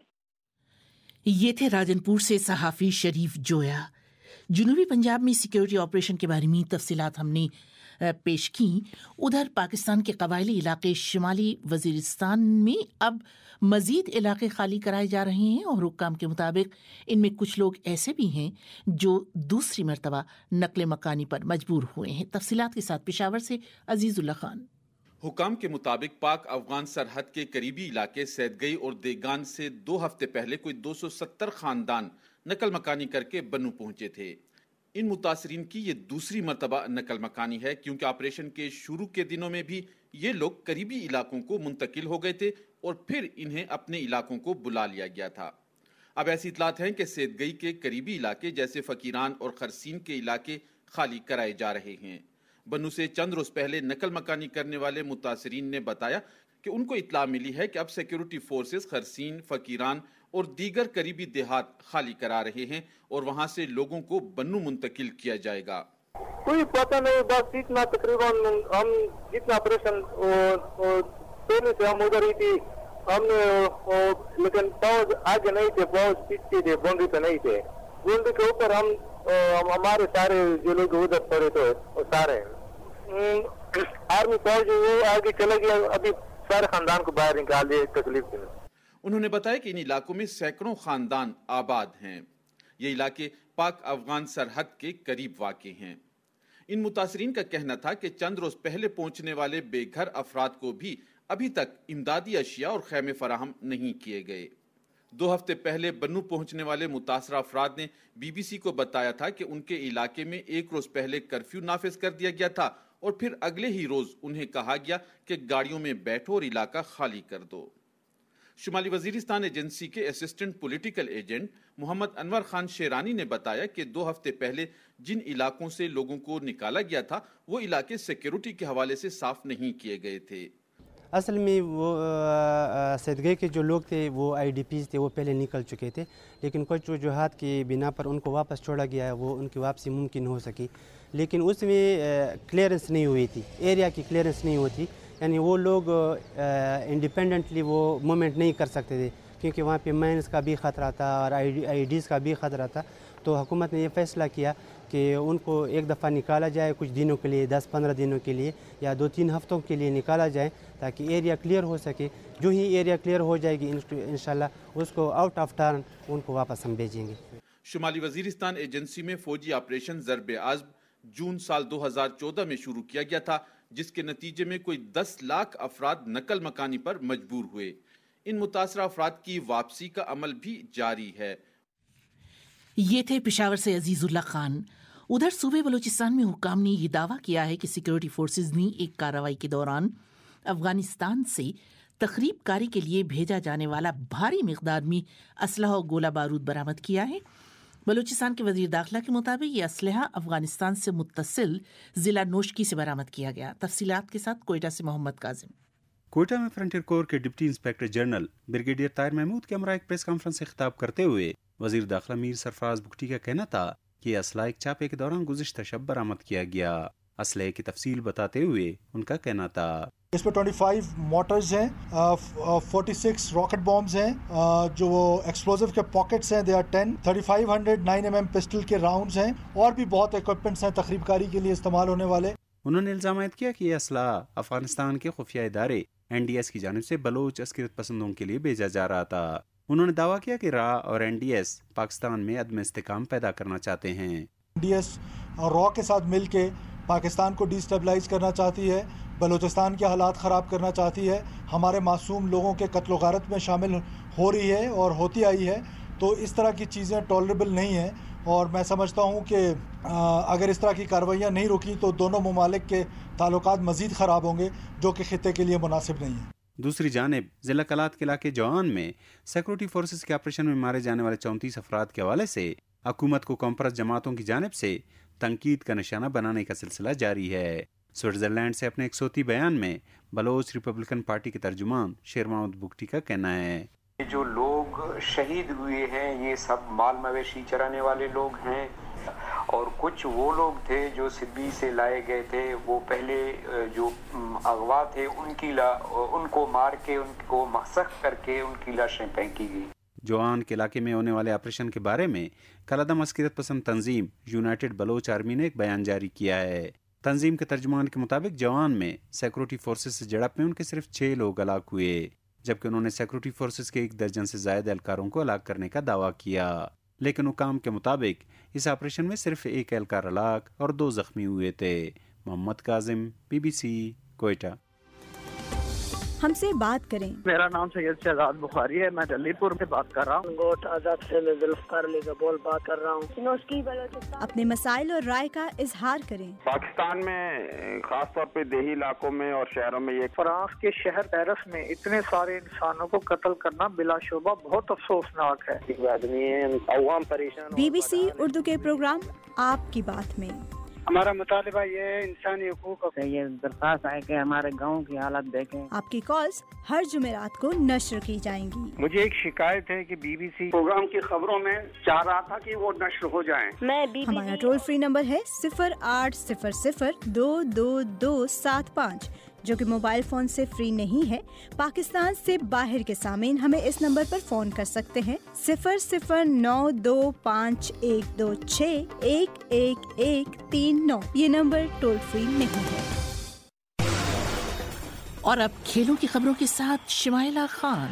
یہ تھے راجن پور سے صحافی شریف جویا. جنوبی پنجاب میں سیکیورٹی آپریشن کے بارے میں تفصیلات ہم نے پیش کی. ادھر پاکستان کے قبائلی علاقے شمالی وزیرستان میں اب مزید علاقے خالی کرائے جا رہے ہیں اور حکام کے مطابق ان میں کچھ لوگ ایسے بھی ہیں جو دوسری مرتبہ نقل مکانی پر مجبور ہوئے ہیں. تفصیلات کے ساتھ پشاور سے عزیز اللہ خان. حکام کے مطابق پاک افغان سرحد کے قریبی علاقے سیدگئی اور دیگان سے 2 ہفتے پہلے کوئی 270 خاندان نقل مکانی کر کے بنو پہنچے تھے. ان متاثرین کی یہ دوسری مرتبہ نقل مکانی ہے، کیونکہ آپریشن کے شروع کے دنوں میں بھی یہ لوگ قریبی علاقوں کو منتقل ہو گئے تھے اور پھر انہیں اپنے علاقوں کو بلا لیا گیا تھا. اب ایسی اطلاعات ہیں کہ سیدگئی کے قریبی علاقے جیسے فقیران اور خرسین کے علاقے خالی کرائے جا رہے ہیں. بنو سے چند روز پہلے نقل مکانی کرنے والے متاثرین نے بتایا کہ ان کو اطلاع ملی ہے کہ اب سیکیورٹی فورسز خرسین، فقیران اور دیگر قریبی دیہات خالی کرا رہے ہیں اور وہاں سے لوگوں کو بنو منتقل کیا جائے گا. کوئی پتہ نہیں، بس اتنا تقریباً ہم جتنا آپریشن پہلے سے ہم ادھر ہی تھی، ہم نے لیکن فوج آگے نہیں تھے، فوج پیچھے تھے، باؤنڈری پہ نہیں تھے. باؤنڈری کے اوپر ہمارے سارے جو لوگ ادھر پڑے تھے وہ سارے آرمی فوج وہ آگے چلے گیا، ابھی سارے خاندان کو باہر نکال دیا تکلیف کے. انہوں نے بتایا کہ ان علاقوں میں سینکڑوں خاندان آباد ہیں. یہ علاقے پاک افغان سرحد کے قریب واقع ہیں. ان متاثرین کا کہنا تھا کہ چند روز پہلے پہنچنے والے بے گھر افراد کو بھی ابھی تک امدادی اشیاء اور خیمے فراہم نہیں کیے گئے. 2 ہفتے پہلے بنو پہنچنے والے متاثرہ افراد نے بی بی سی کو بتایا تھا کہ ان کے علاقے میں 1 روز پہلے کرفیو نافذ کر دیا گیا تھا اور پھر اگلے ہی روز انہیں کہا گیا کہ گاڑیوں میں بیٹھو اور علاقہ خالی کر دو. شمالی وزیرستان ایجنسی کے assistant political agent Muhammad Anwar Khan Sherani نے بتایا کہ 2 ہفتے پہلے جن علاقوں سے لوگوں کو نکالا گیا تھا وہ علاقے سیکیورٹی کے حوالے سے صاف نہیں کیے گئے تھے. اصل میں وہ سیدگئی کے جو لوگ تھے وہ آئی ڈی پیز تھے، وہ پہلے نکل چکے تھے، لیکن کچھ وجوہات کی بنا پر ان کو واپس چھوڑا گیا ہے، وہ ان کی واپسی ممکن ہو سکی، لیکن اس میں کلیئرنس نہیں ہوئی تھی، ایریا کی کلیئرنس نہیں ہوتی، یعنی وہ لوگ انڈیپینڈنٹلی وہ موومنٹ نہیں کر سکتے تھے کیونکہ وہاں پہ مائنس کا بھی خطرہ تھا اور آئی ڈیز کا بھی خطرہ تھا. تو حکومت نے یہ فیصلہ کیا کہ ان کو ایک دفعہ نکالا جائے کچھ دنوں کے لیے، 10-15 دنوں کے لیے یا 2-3 ہفتوں کے لیے نکالا جائے تاکہ ایریا کلیئر ہو سکے. جو ہی ایریا کلیئر ہو جائے گی انشاءاللہ اس کو آؤٹ آف ٹرن ان کو واپس ہم بھیجیں گے. شمالی وزیرستان ایجنسی میں فوجی آپریشن ضرب عزم جون سال 2014 میں شروع کیا گیا تھا، جس کے نتیجے میں کوئی 10 لاکھ افراد نقل مکانی پر مجبور ہوئے. ان متاثرہ افراد کی واپسی کا عمل بھی جاری ہے. یہ تھے پشاور سے عزیز اللہ خان. ادھر صوبے بلوچستان میں حکام نے یہ دعویٰ کیا ہے کہ سیکیورٹی فورسز نے ایک کارروائی کے دوران افغانستان سے تخریب کاری کے لیے بھیجا جانے والا بھاری مقدار میں اسلحہ اور گولہ بارود برآمد کیا ہے. بلوچستان کے وزیر داخلہ کے مطابق یہ اسلحہ افغانستان سے متصل ضلع نوشکی سے برآمد کیا گیا. تفصیلات کے ساتھ کوئٹہ سے محمد کاظم. کوئٹہ میں فرنٹیئر کور کے deputy inspector general brigadier Tahir Mahmood کے ہمراہ ایک پریس کانفرنس سے خطاب کرتے ہوئے وزیر داخلہ میر سرفراز بگٹی کا کہنا تھا کہ یہ اسلحہ ایک چھاپے کے دوران گزشتہ شب برآمد کیا گیا. اسلحے کی تفصیل بتاتے ہوئے ان کا کہنا تھا اس پہ 25 موٹرز ہیں، 46 راکٹ بامز ہیں، جو ایکسپلوزیو کے پاکٹس ہیں، دے آر 10، 3500 9mm پسٹل کے راؤنڈز ہیں اور بھی بہت ایکوپمنٹس ہیں تخریب کاری کے لیے استعمال ہونے والے. انہوں نے الزام عائد کیا کہ یہ اسلحہ افغانستان کے خفیہ ادارے NDS کی جانب سے بلوچ عسکریت پسندوں کے لیے بھیجا جا رہا تھا. انہوں نے دعویٰ کیا کہ را اور NDS پاکستان میں عدم استحکام پیدا کرنا چاہتے ہیں. NDS اور را کے ساتھ مل کے پاکستان کو ڈی اسٹیبلائز کرنا چاہتی ہے، بلوچستان کے حالات خراب کرنا چاہتی ہے، ہمارے معصوم لوگوں کے قتل و غارت میں شامل ہو رہی ہے اور ہوتی آئی ہے. تو اس طرح کی چیزیں ٹالریبل نہیں ہیں اور میں سمجھتا ہوں کہ اگر اس طرح کی کارروائیاں نہیں رکی تو دونوں ممالک کے تعلقات مزید خراب ہوں گے، جو کہ خطے کے لیے مناسب نہیں ہے. دوسری جانب ضلع کلات کے علاقے جوان میں سیکورٹی فورسز کے آپریشن میں مارے جانے والے 34 افراد کے حوالے سے حکومت کو کمپرس جماعتوں کی جانب سے تنقید کا نشانہ بنانے کا سلسلہ جاری ہے. سوئٹزرلینڈ سے اپنے ایک صوتی بیان میں بلوچ ریپبلکن پارٹی کے ترجمان شیر محمد بگٹی کا کہنا ہے جو لوگ شہید ہوئے ہیں یہ سب مال مویشی چرانے والے لوگ ہیں، اور کچھ وہ لوگ تھے جو سبی سے لائے گئے تھے، وہ پہلے جو اغوا تھے ان کو مار کے ان کو مسخ کر کے ان کی لاشیں پھینکی گئی۔ جوان کے علاقے میں ہونے والے آپریشن کے بارے میں کلعدم عسکریت پسند تنظیم یونائٹڈ بلوچ آرمی نے ایک بیان جاری کیا ہے۔ تنظیم کے ترجمان کے مطابق جوان میں سیکورٹی فورسز سے جھڑپ میں ان کے صرف 6 لوگ ہلاک ہوئے، جبکہ انہوں نے سیکورٹی فورسز کے 1 درجن سے زائد اہلکاروں کو ہلاک کرنے کا دعویٰ کیا، لیکن حکام کے مطابق اس آپریشن میں صرف 1 اہلکار ہلاک اور 2 زخمی ہوئے تھے۔ محمد کاظم، BBC، کوئٹہ۔ ہم سے بات کریں۔ میرا نام سید شہزاد بخاری ہے، میں دلی پور سے بات کر رہا ہوں۔ گوٹ آزاد سے میں ذوالفقار علی گبول بات کر رہا ہوں۔ اپنے مسائل اور رائے کا اظہار کریں۔ پاکستان میں خاص طور پہ دیہی علاقوں میں اور شہروں میں یہ فرانس کے شہر پیرس میں اتنے سارے انسانوں کو قتل کرنا بلا شبہ بہت افسوسناک ہے۔ عوام پریشان۔ BBC اردو کے پروگرام آپ کی بات میں ہمارا مطالبہ یہ ہے انسانی حقوق سے یہ درخواست ہے کہ ہمارے گاؤں کی حالت دیکھیں۔ آپ کی کالز ہر جمعرات کو نشر کی جائیں گی۔ مجھے ایک شکایت ہے کہ BBC پروگرام کی خبروں میں چاہ رہا تھا کہ وہ نشر ہو جائیں۔ ہمارا ٹول فری نمبر ہے 0800-222-75 جو کہ موبائل فون سے فری نہیں ہے۔ پاکستان سے باہر کے سامعین ہمیں اس نمبر پر فون کر سکتے ہیں 009251261139۔ یہ نمبر ٹول فری نہیں ہے۔ اور اب کھیلوں کی خبروں کے ساتھ شمائلہ خان۔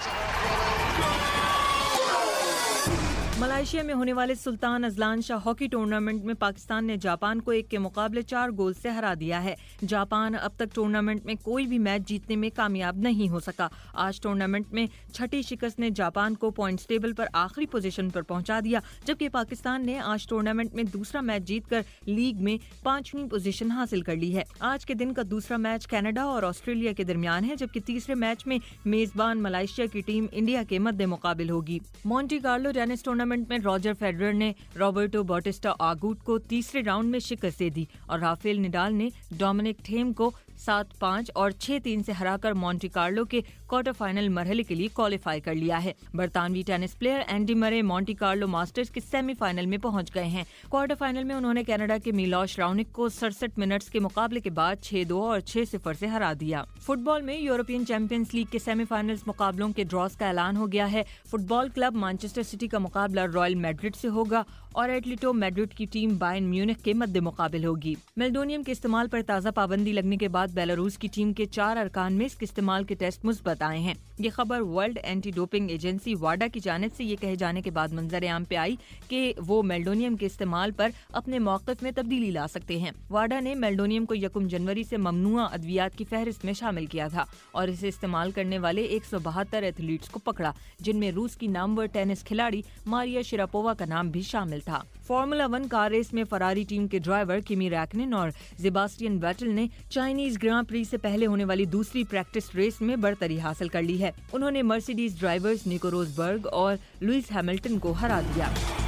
ملائیشیا میں ہونے والے سلطان ازلان شاہ ہاکی ٹورنامنٹ میں پاکستان نے جاپان کو 1 کے مقابلے 4 گول سے ہرا دیا ہے۔ جاپان اب تک ٹورنامنٹ میں کوئی بھی میچ جیتنے میں کامیاب نہیں ہو سکا۔ آج ٹورنامنٹ میں 6ٹھی شکست نے جاپان کو پوائنٹس ٹیبل پر آخری پوزیشن پر پہنچا دیا، جبکہ پاکستان نے آج ٹورنامنٹ میں دوسرا میچ جیت کر لیگ میں 5ویں پوزیشن حاصل کر لی ہے۔ آج کے دن کا دوسرا میچ کینیڈا اور آسٹریلیا کے درمیان ہے، جبکہ تیسرے میچ میں میزبان ملائیشیا کی ٹیم انڈیا کے مد مقابل ہوگی۔ مونٹی کارلو ٹینس ٹورنامنٹ میں راجر فیڈرر نے رابرٹو باٹسٹا آگوٹ کو تیسرے راؤنڈ میں شکست دے دی اور رافیل نڈال نے ڈومینک تھیم کو 7-5 اور 6-3 سے ہرا کر مونٹی کارلو کے کوارٹر فائنل مرحلے کے لیے کوالیفائی کر لیا ہے۔ برطانوی tennis player Andy Murray Monte Carlo Masters کے سیمی فائنل میں پہنچ گئے ہیں۔ کوارٹر فائنل میں انہوں نے کینیڈا کے میلوش راونک کو 67 منٹس کے مقابلے کے بعد 6-2 اور 6-0 سے ہرا دیا۔ فٹ بال میں یورپین چیمپئنز لیگ کے سیمی فائنلز مقابلوں کے ڈراز کا اعلان ہو گیا ہے۔ Football club Manchester City کا مقابلہ رائل میڈرڈ سے ہوگا اور ایٹلیٹو میڈرڈ کی ٹیم بائرن میونخ کے مد مقابل ہوگی۔ میلڈونیم کے استعمال پر تازہ پابندی لگنے کے بعد بیلاروس کی ٹیم کے 4 ارکان میں اس کے استعمال کے ٹیسٹ مثبت آئے ہیں۔ یہ خبر ورلڈ اینٹی ڈوپنگ ایجنسی واڈا کی جانب سے یہ کہے جانے کے بعد منظر عام پہ آئی کہ وہ میلڈونیم کے استعمال پر اپنے موقف میں تبدیلی لا سکتے ہیں۔ واڈا نے میلڈونیم کو 1 جنوری سے ممنوعہ ادویات کی فہرست میں شامل کیا تھا اور اسے استعمال کرنے والے 172 ایتھلیٹس کو پکڑا، جن میں روس کی نامور ٹینس کھلاڑی ماریا شراپووا کا نام بھی شامل تھا۔ فارمولا 1 کار ریس میں فراری ٹیم کے ڈرائیور کیمی ریکنن اور سیباسٹین ویٹل نے چائنیز گراں پری سے پہلے ہونے والی دوسری پریکٹس ریس میں برتری حاصل کر لی ہے۔ انہوں نے مرسیڈیز ڈرائیورز نیکو روزبرگ اور لوئس ہیملٹن کو ہرا دیا۔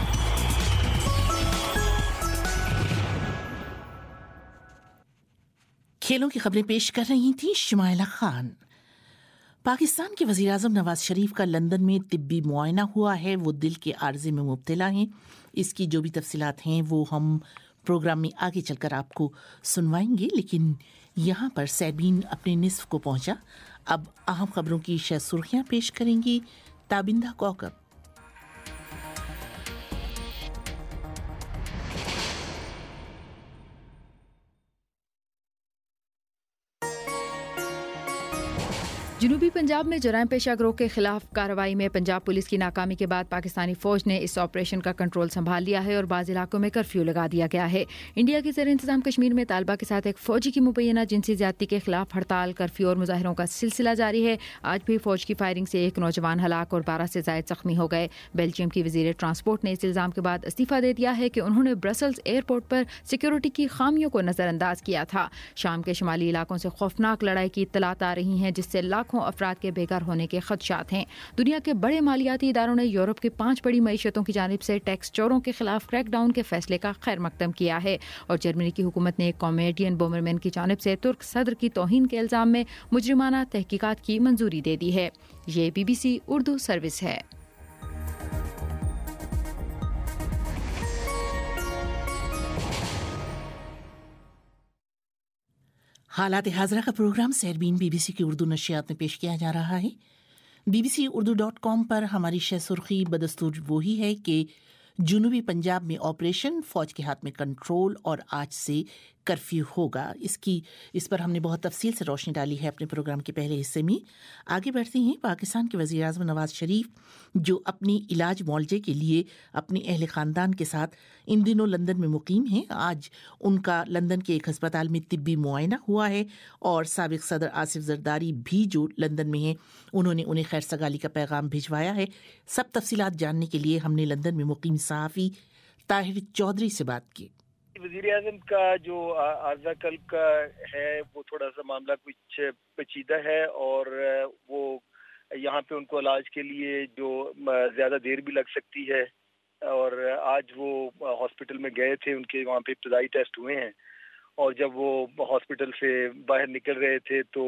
کھیلوں کی خبریں پیش کر رہی تھی شمائلہ خان۔ پاکستان کے وزیراعظم نواز شریف کا لندن میں طبی معائنہ ہوا ہے۔ وہ دل کے عارضے میں مبتلا ہیں۔ اس کی جو بھی تفصیلات ہیں وہ ہم پروگرام میں آگے چل کر آپ کو سنوائیں گے، لیکن یہاں پر سیبین اپنے نصف کو پہنچا۔ اب اہم خبروں کی شہ سرخیاں پیش کریں گی تابندہ کوکب۔ جنوبی پنجاب میں جرائم پیشہ گروہ کے خلاف کارروائی میں پنجاب پولیس کی ناکامی کے بعد پاکستانی فوج نے اس آپریشن کا کنٹرول سنبھال لیا ہے اور بعض علاقوں میں کرفیو لگا دیا گیا ہے۔ انڈیا کے زیر انتظام کشمیر میں طالبہ کے ساتھ ایک فوجی کی مبینہ جنسی زیادتی کے خلاف ہڑتال، کرفیو اور مظاہروں کا سلسلہ جاری ہے۔ آج بھی فوج کی فائرنگ سے ایک نوجوان ہلاک اور 12 سے زائد زخمی ہو گئے۔ بیلجیم کی وزیر ٹرانسپورٹ نے اس الزام کے بعد استعفیٰ دے دیا ہے کہ انہوں نے برسلز ایئرپورٹ پر سیکیورٹی کی خامیوں کو نظر انداز کیا تھا۔ شام کے شمالی علاقوں سے خوفناک لڑائی کی اطلاعات آ رہی ہیں، جس سے لاکھوں لاکھوں افراد کے بے گھر ہونے کے خدشات ہیں۔ دنیا کے بڑے مالیاتی اداروں نے یورپ کی 5 بڑی معیشتوں کی جانب سے ٹیکس چوروں کے خلاف کریک ڈاؤن کے فیصلے کا خیر مقدم کیا ہے، اور جرمنی کی حکومت نے کامیڈین بومرمین کی جانب سے ترک صدر کی توہین کے الزام میں مجرمانہ تحقیقات کی منظوری دے دی ہے۔ یہ BBC اردو سروس ہے۔ حالات حاضرہ کا پروگرام سیربین BBC کی اردو نشریات میں پیش کیا جا رہا ہے۔ bbcurdu.com پر ہماری شہ سرخی بدستور وہی ہے کہ جنوبی پنجاب میں آپریشن فوج کے ہاتھ میں کنٹرول اور آج سے کرفیو ہوگا۔ اس پر ہم نے بہت تفصیل سے روشنی ڈالی ہے اپنے پروگرام کے پہلے حصے میں۔ آگے بڑھتے ہیں۔ پاکستان کے وزیر اعظم نواز شریف جو اپنی علاج معالجے کے لیے اپنے اہل خاندان کے ساتھ ان دنوں لندن میں مقیم ہیں، آج ان کا لندن کے ایک ہسپتال میں طبی معائنہ ہوا ہے، اور سابق صدر آصف زرداری بھی جو لندن میں ہیں انہوں نے انہیں خیر سگالی کا پیغام بھجوایا ہے۔ سب تفصیلات جاننے کے لیے ہم نے لندن میں مقیم صحافی طاہر چودھری سے بات کی۔ وزیر اعظم کا جو عارضہ قلب کا ہے وہ تھوڑا سا معاملہ کچھ پیچیدہ ہے، اور وہ یہاں پہ ان کو علاج کے لیے جو زیادہ دیر بھی لگ سکتی ہے، اور آج وہ ہاسپٹل میں گئے تھے، ان کے وہاں پہ ابتدائی ٹیسٹ ہوئے ہیں، اور جب وہ ہاسپٹل سے باہر نکل رہے تھے تو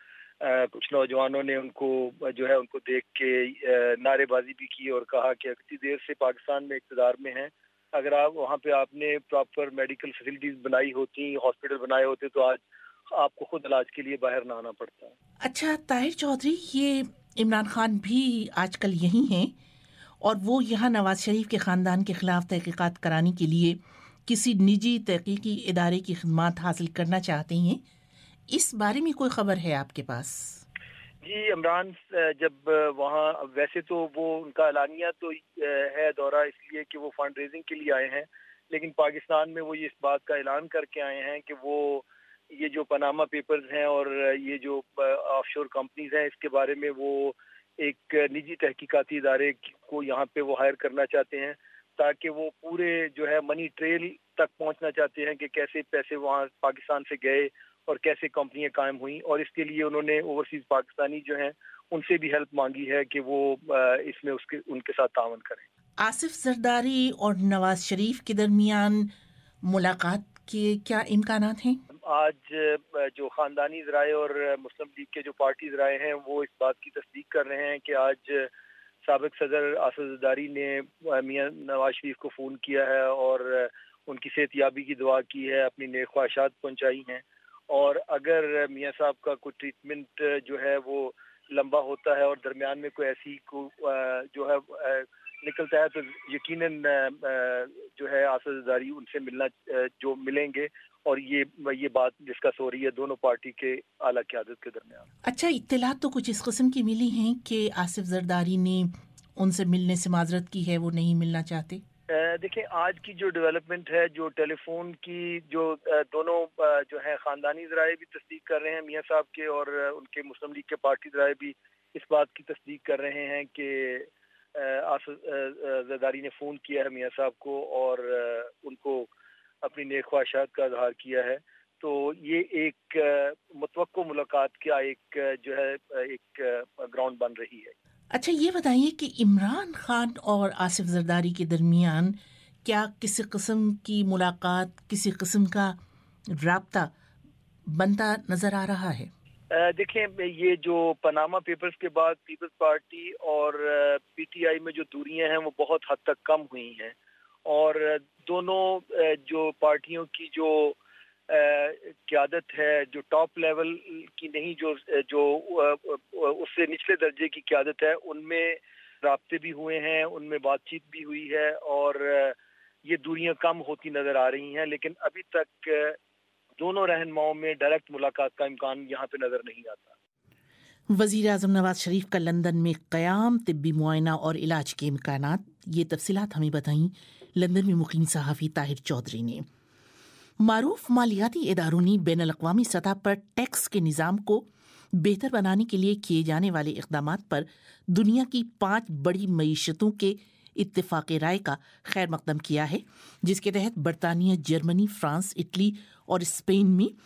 کچھ نوجوانوں نے ان کو دیکھ کے نعرے بازی بھی کی اور کہا کہ اتنی دیر سے پاکستان میں اقتدار میں ہیں، اگر آپ وہاں پہ آپ نے پراپر میڈیکل فیسلٹیز بنائی ہوتی، ہاسپٹل بنائے ہوتے، تو آج آپ کو خود علاج کے لیے باہر نہ آنا پڑتا ہے۔ اچھا طاہر چودھری، یہ عمران خان بھی آج کل یہی ہیں، اور وہ یہاں نواز شریف کے خاندان کے خلاف تحقیقات کرانے کے لیے کسی نجی تحقیقی ادارے کی خدمات حاصل کرنا چاہتے ہیں، اس بارے میں کوئی خبر ہے آپ کے پاس؟ جی، عمران جب وہاں، ویسے تو وہ ان کا اعلانیہ تو ہے دورہ اس لیے کہ وہ فنڈ ریزنگ کے لیے آئے ہیں، لیکن پاکستان میں وہ یہ اس بات کا اعلان کر کے آئے ہیں کہ وہ یہ جو پاناما پیپرز ہیں اور یہ جو آف شور کمپنیز ہیں، اس کے بارے میں وہ ایک نجی تحقیقاتی ادارے کو یہاں پہ وہ ہائر کرنا چاہتے ہیں، تاکہ وہ پورے جو ہے منی ٹریل تک پہنچنا چاہتے ہیں کہ کیسے پیسے وہاں پاکستان سے گئے اور کیسے کمپنیاں قائم ہوئیں، اور اس کے لیے انہوں نے اوورسیز پاکستانی جو ہیں ان سے بھی ہیلپ مانگی ہے کہ وہ اس میں ان کے ساتھ تعاون کریں۔ آصف زرداری اور نواز شریف کے درمیان ملاقات کے کیا امکانات ہیں؟ آج جو خاندانی ذرائع اور مسلم لیگ کے جو پارٹی ذرائع ہیں وہ اس بات کی تصدیق کر رہے ہیں کہ آج سابق صدر آصف زرداری نے میاں نواز شریف کو فون کیا ہے اور ان کی صحت یابی کی دعا کی ہے، اپنی نیک خواہشات پہنچائی ہیں، اور اگر میاں صاحب کا کوئی ٹریٹمنٹ جو ہے وہ لمبا ہوتا ہے اور درمیان میں کوئی ایسی جو ہے نکلتا ہے تو یقیناً جو ہے آصف زرداری ان سے ملیں گے، اور یہ بات ڈسکس ہو رہی ہے دونوں پارٹی کے اعلیٰ قیادت کے درمیان۔ اچھا، اطلاعات تو کچھ اس قسم کی ملی ہیں کہ آصف زرداری نے ان سے ملنے سے معذرت کی ہے، وہ نہیں ملنا چاہتے؟ دیکھیں، آج کی جو ڈیولپمنٹ ہے، جو ٹیلی فون کی جو دونوں جو ہے خاندانی ذرائع بھی تصدیق کر رہے ہیں میاں صاحب کے، اور ان کے مسلم لیگ کے پارٹی ذرائع بھی اس بات کی تصدیق کر رہے ہیں کہ آصف زرداری نے فون کیا ہے میاں صاحب کو اور ان کو اپنی نیک خواہشات کا اظہار کیا ہے، تو یہ ایک متوقع ملاقات کا ایک جو ہے ایک گراؤنڈ بن رہی ہے۔ اچھا، یہ بتائیے کہ عمران خان اور آصف زرداری کے درمیان کیا کسی قسم کی ملاقات، کسی قسم کا رابطہ بنتا نظر آ رہا ہے؟ دیکھیں، یہ جو پاناما پیپرز کے بعد پیپلز پارٹی اور پی ٹی آئی میں جو دوریاں ہیں وہ بہت حد تک کم ہوئی ہیں، اور دونوں جو پارٹیوں کی جو قیادت ہے، جو ٹاپ لیول کی نہیں، جو اس سے نچلے درجے کی قیادت ہے، ان میں رابطے بھی ہوئے ہیں، ان میں بات چیت بھی ہوئی ہے، اور یہ دوریاں کم ہوتی نظر آ رہی ہیں، لیکن ابھی تک دونوں رہنماؤں میں ڈائریکٹ ملاقات کا امکان یہاں پہ نظر نہیں آتا۔ وزیر اعظم نواز شریف کا لندن میں قیام، طبی معائنہ اور علاج کے امکانات، یہ تفصیلات ہمیں بتائیں لندن میں مقیم صحافی طاہر چودھری نے۔ معروف مالیاتی اداروں نے بین الاقوامی سطح پر ٹیکس کے نظام کو بہتر بنانے کے لیے کیے جانے والے اقدامات پر دنیا کی 5 بڑی معیشتوں کے اتفاق رائے کا خیر مقدم کیا ہے، جس کے تحت برطانیہ، جرمنی، فرانس، اٹلی اور اسپین میں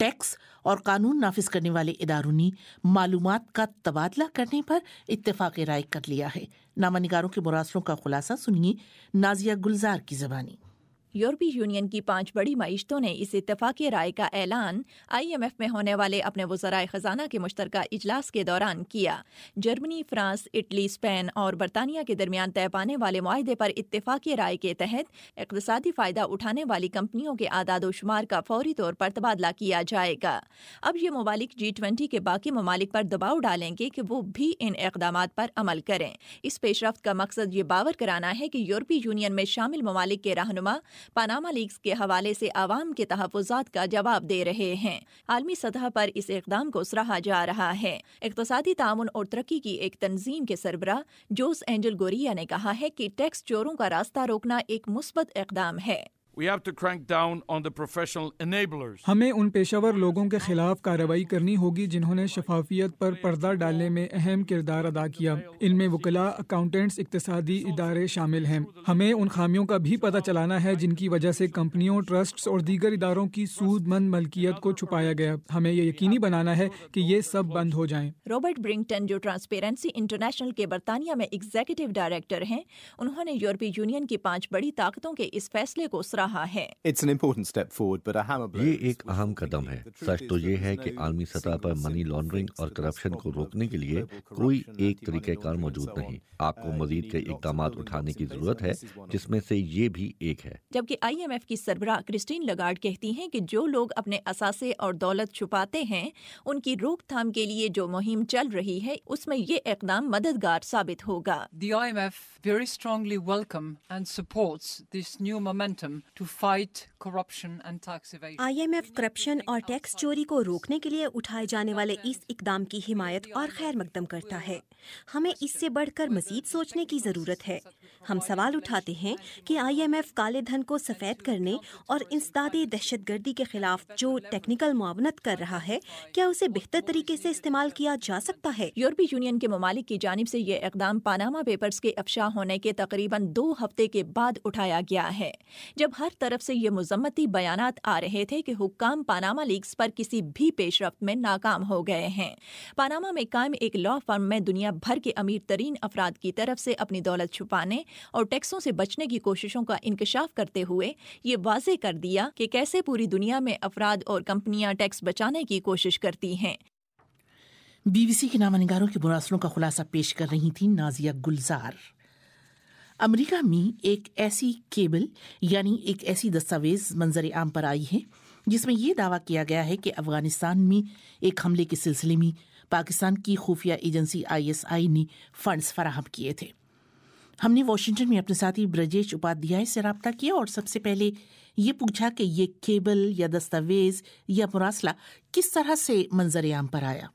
टैक्स और कानून नाफिज करने वाले इदारों ने मालूमात का तबादला करने पर इत्तेफाक राय कर लिया है। नामानिगारों के मुरासलों का खुलासा सुनिए नाजिया गुलजार की ज़बानी। यूरोपीय यूनियन की 5 बड़ी मईशतों ने इस इत्तेफाकी राय का ऐलान IMF में होने वाले अपने वज़राए ख़ज़ाना के मुश्तरका इजलास के दौरान किया। जर्मनी, फ्रांस, इटली, स्पेन और बरतानिया के दरमियान तय पाने वाले मुआहदे पर इत्तेफाकी राय के तहत इक़्तिसादी फ़ायदा उठाने वाली कंपनियों के आदाद व शुमार का फौरी तौर पर तबादला किया जाएगा। अब ये ममालिक G20 के बाकी ममालिक पर दबाव डालेंगे कि वो भी इन इक़दामात पर अमल करें। इस पेशरफ्त का मकसद ये बावर कराना है कि यूरोपीय यूनियन में शामिल ममालिक के रहनुमा पनामा लीक्स के हवाले से आवाम के तहफ़्फ़ुज़ात का जवाब दे रहे हैं। आलमी सतह पर इस इक़दाम को सराहा जा रहा है। इक़्तिसादी ताउन और तरक्की की एक तंजीम के सरबराह जोस एंजल गोरिया ने कहा है कि टैक्स चोरों का रास्ता रोकना एक मुस्बत इक़दाम है। We have to crank down on the professional enablers. हमें उन पेशेवर लोगों के खिलाफ कार्रवाई करनी होगी जिन्होंने शफाफियत पर पर्दा डालने में अहम किरदार अदा किया। इनमें वकला, अकाउंटेंट्स, इक्तिसादी इदारे शामिल हैं। हमें उन खामियों का भी पता चलाना है जिनकी वजह से कंपनियों, ट्रस्ट्स और दीगर इदारों की सूदमंद मलकियत को छुपाया गया। हमें ये यकीनी बनाना है कि ये सब बंद हो जाएं। रॉबर्ट ब्रिंगटन, जो ट्रांसपेरेंसी इंटरनेशनल के बरतानिया में एग्जीक्यूटिव डायरेक्टर हैं, उन्होंने यूरोपीय यूनियन की 5 बड़ी ताकतों के इस फैसले को है। ये एक अहम कदम है। सच तो ये है कि आलमी सतह पर मनी लॉन्ड्रिंग और करप्शन को रोकने के लिए कोई एक तरीक़ाकार मौजूद नहीं। आपको मजीद कई इक़दाम उठाने की जरूरत है, जिसमें से ये भी एक है। जबकि IMF की सरबराह क्रिस्टीन लगार्ड कहती हैं कि जो लोग अपने असासे और दौलत छुपाते हैं, उनकी रोकथाम के लिए जो मुहिम चल रही है, उसमें ये इक़दाम मददगार साबित होगा। The IMF very strongly welcome and supports this new momentum to fight corruption and tax evasion. IMF corruption और टैक्स चोरी को रोकने के लिए उठाए जाने वाले इस इक़दाम की हिमायत और खैर मकदम करता है। हमें इससे बढ़कर मजीद सोचने की ज़रूरत है। हम सवाल उठाते हैं कि IMF काले धन को सफ़ेद करने और इंसदादी दहशतगर्दी के खिलाफ जो टेक्निकल मुआवनत कर रहा है, क्या उसे बेहतर तरीके से इस्तेमाल किया जा सकता है? यूरोपीय यूनियन के ममालिक की जानिब से ये इक़दाम पानामा पेपर्स के अफशा होने के तकरीबन 2 हफ्ते के बाद उठाया गया है, जब हर तरफ से ये मुज़म्मती बयानात आ रहे थे कि हुक्काम पानामा लीक्स पर किसी भी पेशरफ्त में नाकाम हो गए हैं। पानामा में कायम एक लॉ फर्म में दुनिया भर के अमीर तरीन अफराद की तरफ से अपनी दौलत छुपाने और टैक्सों से बचने की कोशिशों का इंकशाफ करते हुए ये वाज़े कर दिया कि कैसे पूरी दुनिया में अफराद और कंपनियां टैक्स बचाने की कोशिश करती हैं। BBC के नामानिगारों के मुरासलों का खुलासा पेश कर रही थी नाजिया गुलजार। अमेरिका में एक ऐसी केबल यानी एक ऐसी दस्तावेज मंजर आम पर आई है जिसमें यह दावा किया गया है कि अफगानिस्तान में एक हमले के सिलसिले में पाकिस्तान की खुफिया एजेंसी ISI ने फंड्स फराहम किए थे। हमने वाशिंगटन में अपने साथी ब्रजेश उपाध्याय से रब्ता किया और सबसे पहले ये पूछा कि ये केबल या दस्तावेज या मुरासला किस तरह से मंजर आम पर आया।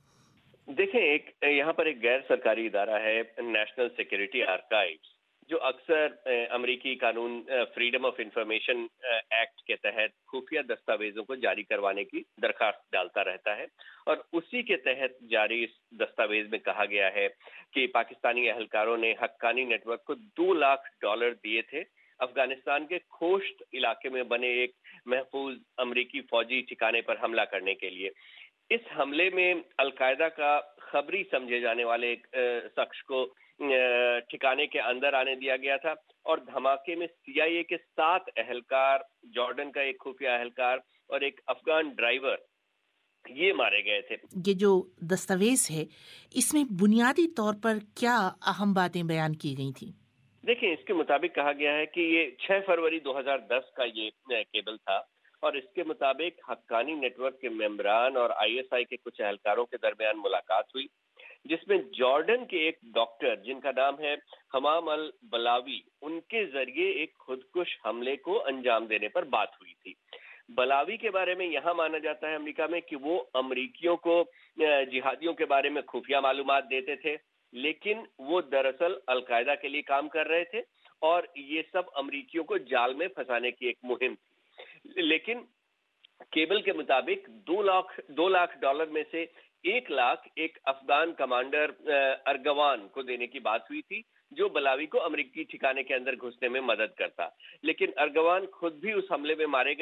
देखें, यहाँ पर एक गैर सरकारी इदारा है नेशनल सिक्योरिटी आर्काइव्स, जो अक्सर अमेरिकी कानून फ्रीडम ऑफ इंफॉर्मेशन एक्ट के तहत खुफिया दस्तावेजों को जारी करवाने की दरखास्त डालता रहता है। और उसी के तहत जारी इस दस्तावेज में कहा गया है कि पाकिस्तानी अहलकारों ने हक्कानी नेटवर्क को $2 लाख दिए थे अफगानिस्तान के खोश्त इलाके में बने एक महफूज अमेरिकी फौजी ठिकाने पर हमला करने के लिए। इस हमले में अलकायदा का खबरी समझे जाने वाले एक शख्स को ठिकाने के अंदर आने दिया गया था और धमाके में CIA के 7 अहलकार, जॉर्डन का एक खुफिया अहलकार और एक अफगान ड्राइवर ये मारे गए थे। ये जो दस्तावेज है, इसमें बुनियादी तौर पर क्या अहम बातें बयान की गई थी? देखिए, इसके मुताबिक कहा गया है कि ये 6 फरवरी 2010 का ये केबल था और इसके मुताबिक हक्कानी नेटवर्क के मेंबरान और ISI के कुछ अहलकारों के दरमियान मुलाकात हुई, जिसमें जॉर्डन के एक डॉक्टर जिनका नाम है हमाम अल बलावी, उनके जरिए एक खुदकुश हमले को अंजाम देने पर बात हुई थी। बलावी के बारे में यहाँ माना जाता है अमेरिका में कि वो अमेरिकियों को जिहादियों के बारे में खुफिया मालूमात देते थे, लेकिन वो दरअसल अलकायदा के लिए काम कर रहे थे और ये सब अमेरिकियों को जाल में फंसाने की एक मुहिम थी। लेकिन केबल के मुताबिक $2 लाख में से $1 लाख एक अफगान कमांडर अर्गवान को देने की बात हुई थी, जो बलावी को अमेरिकी ठिकाने के अंदर घुसने में मदद करता। लेकिन अर्गवान खुद भी उस हमले में मारे गए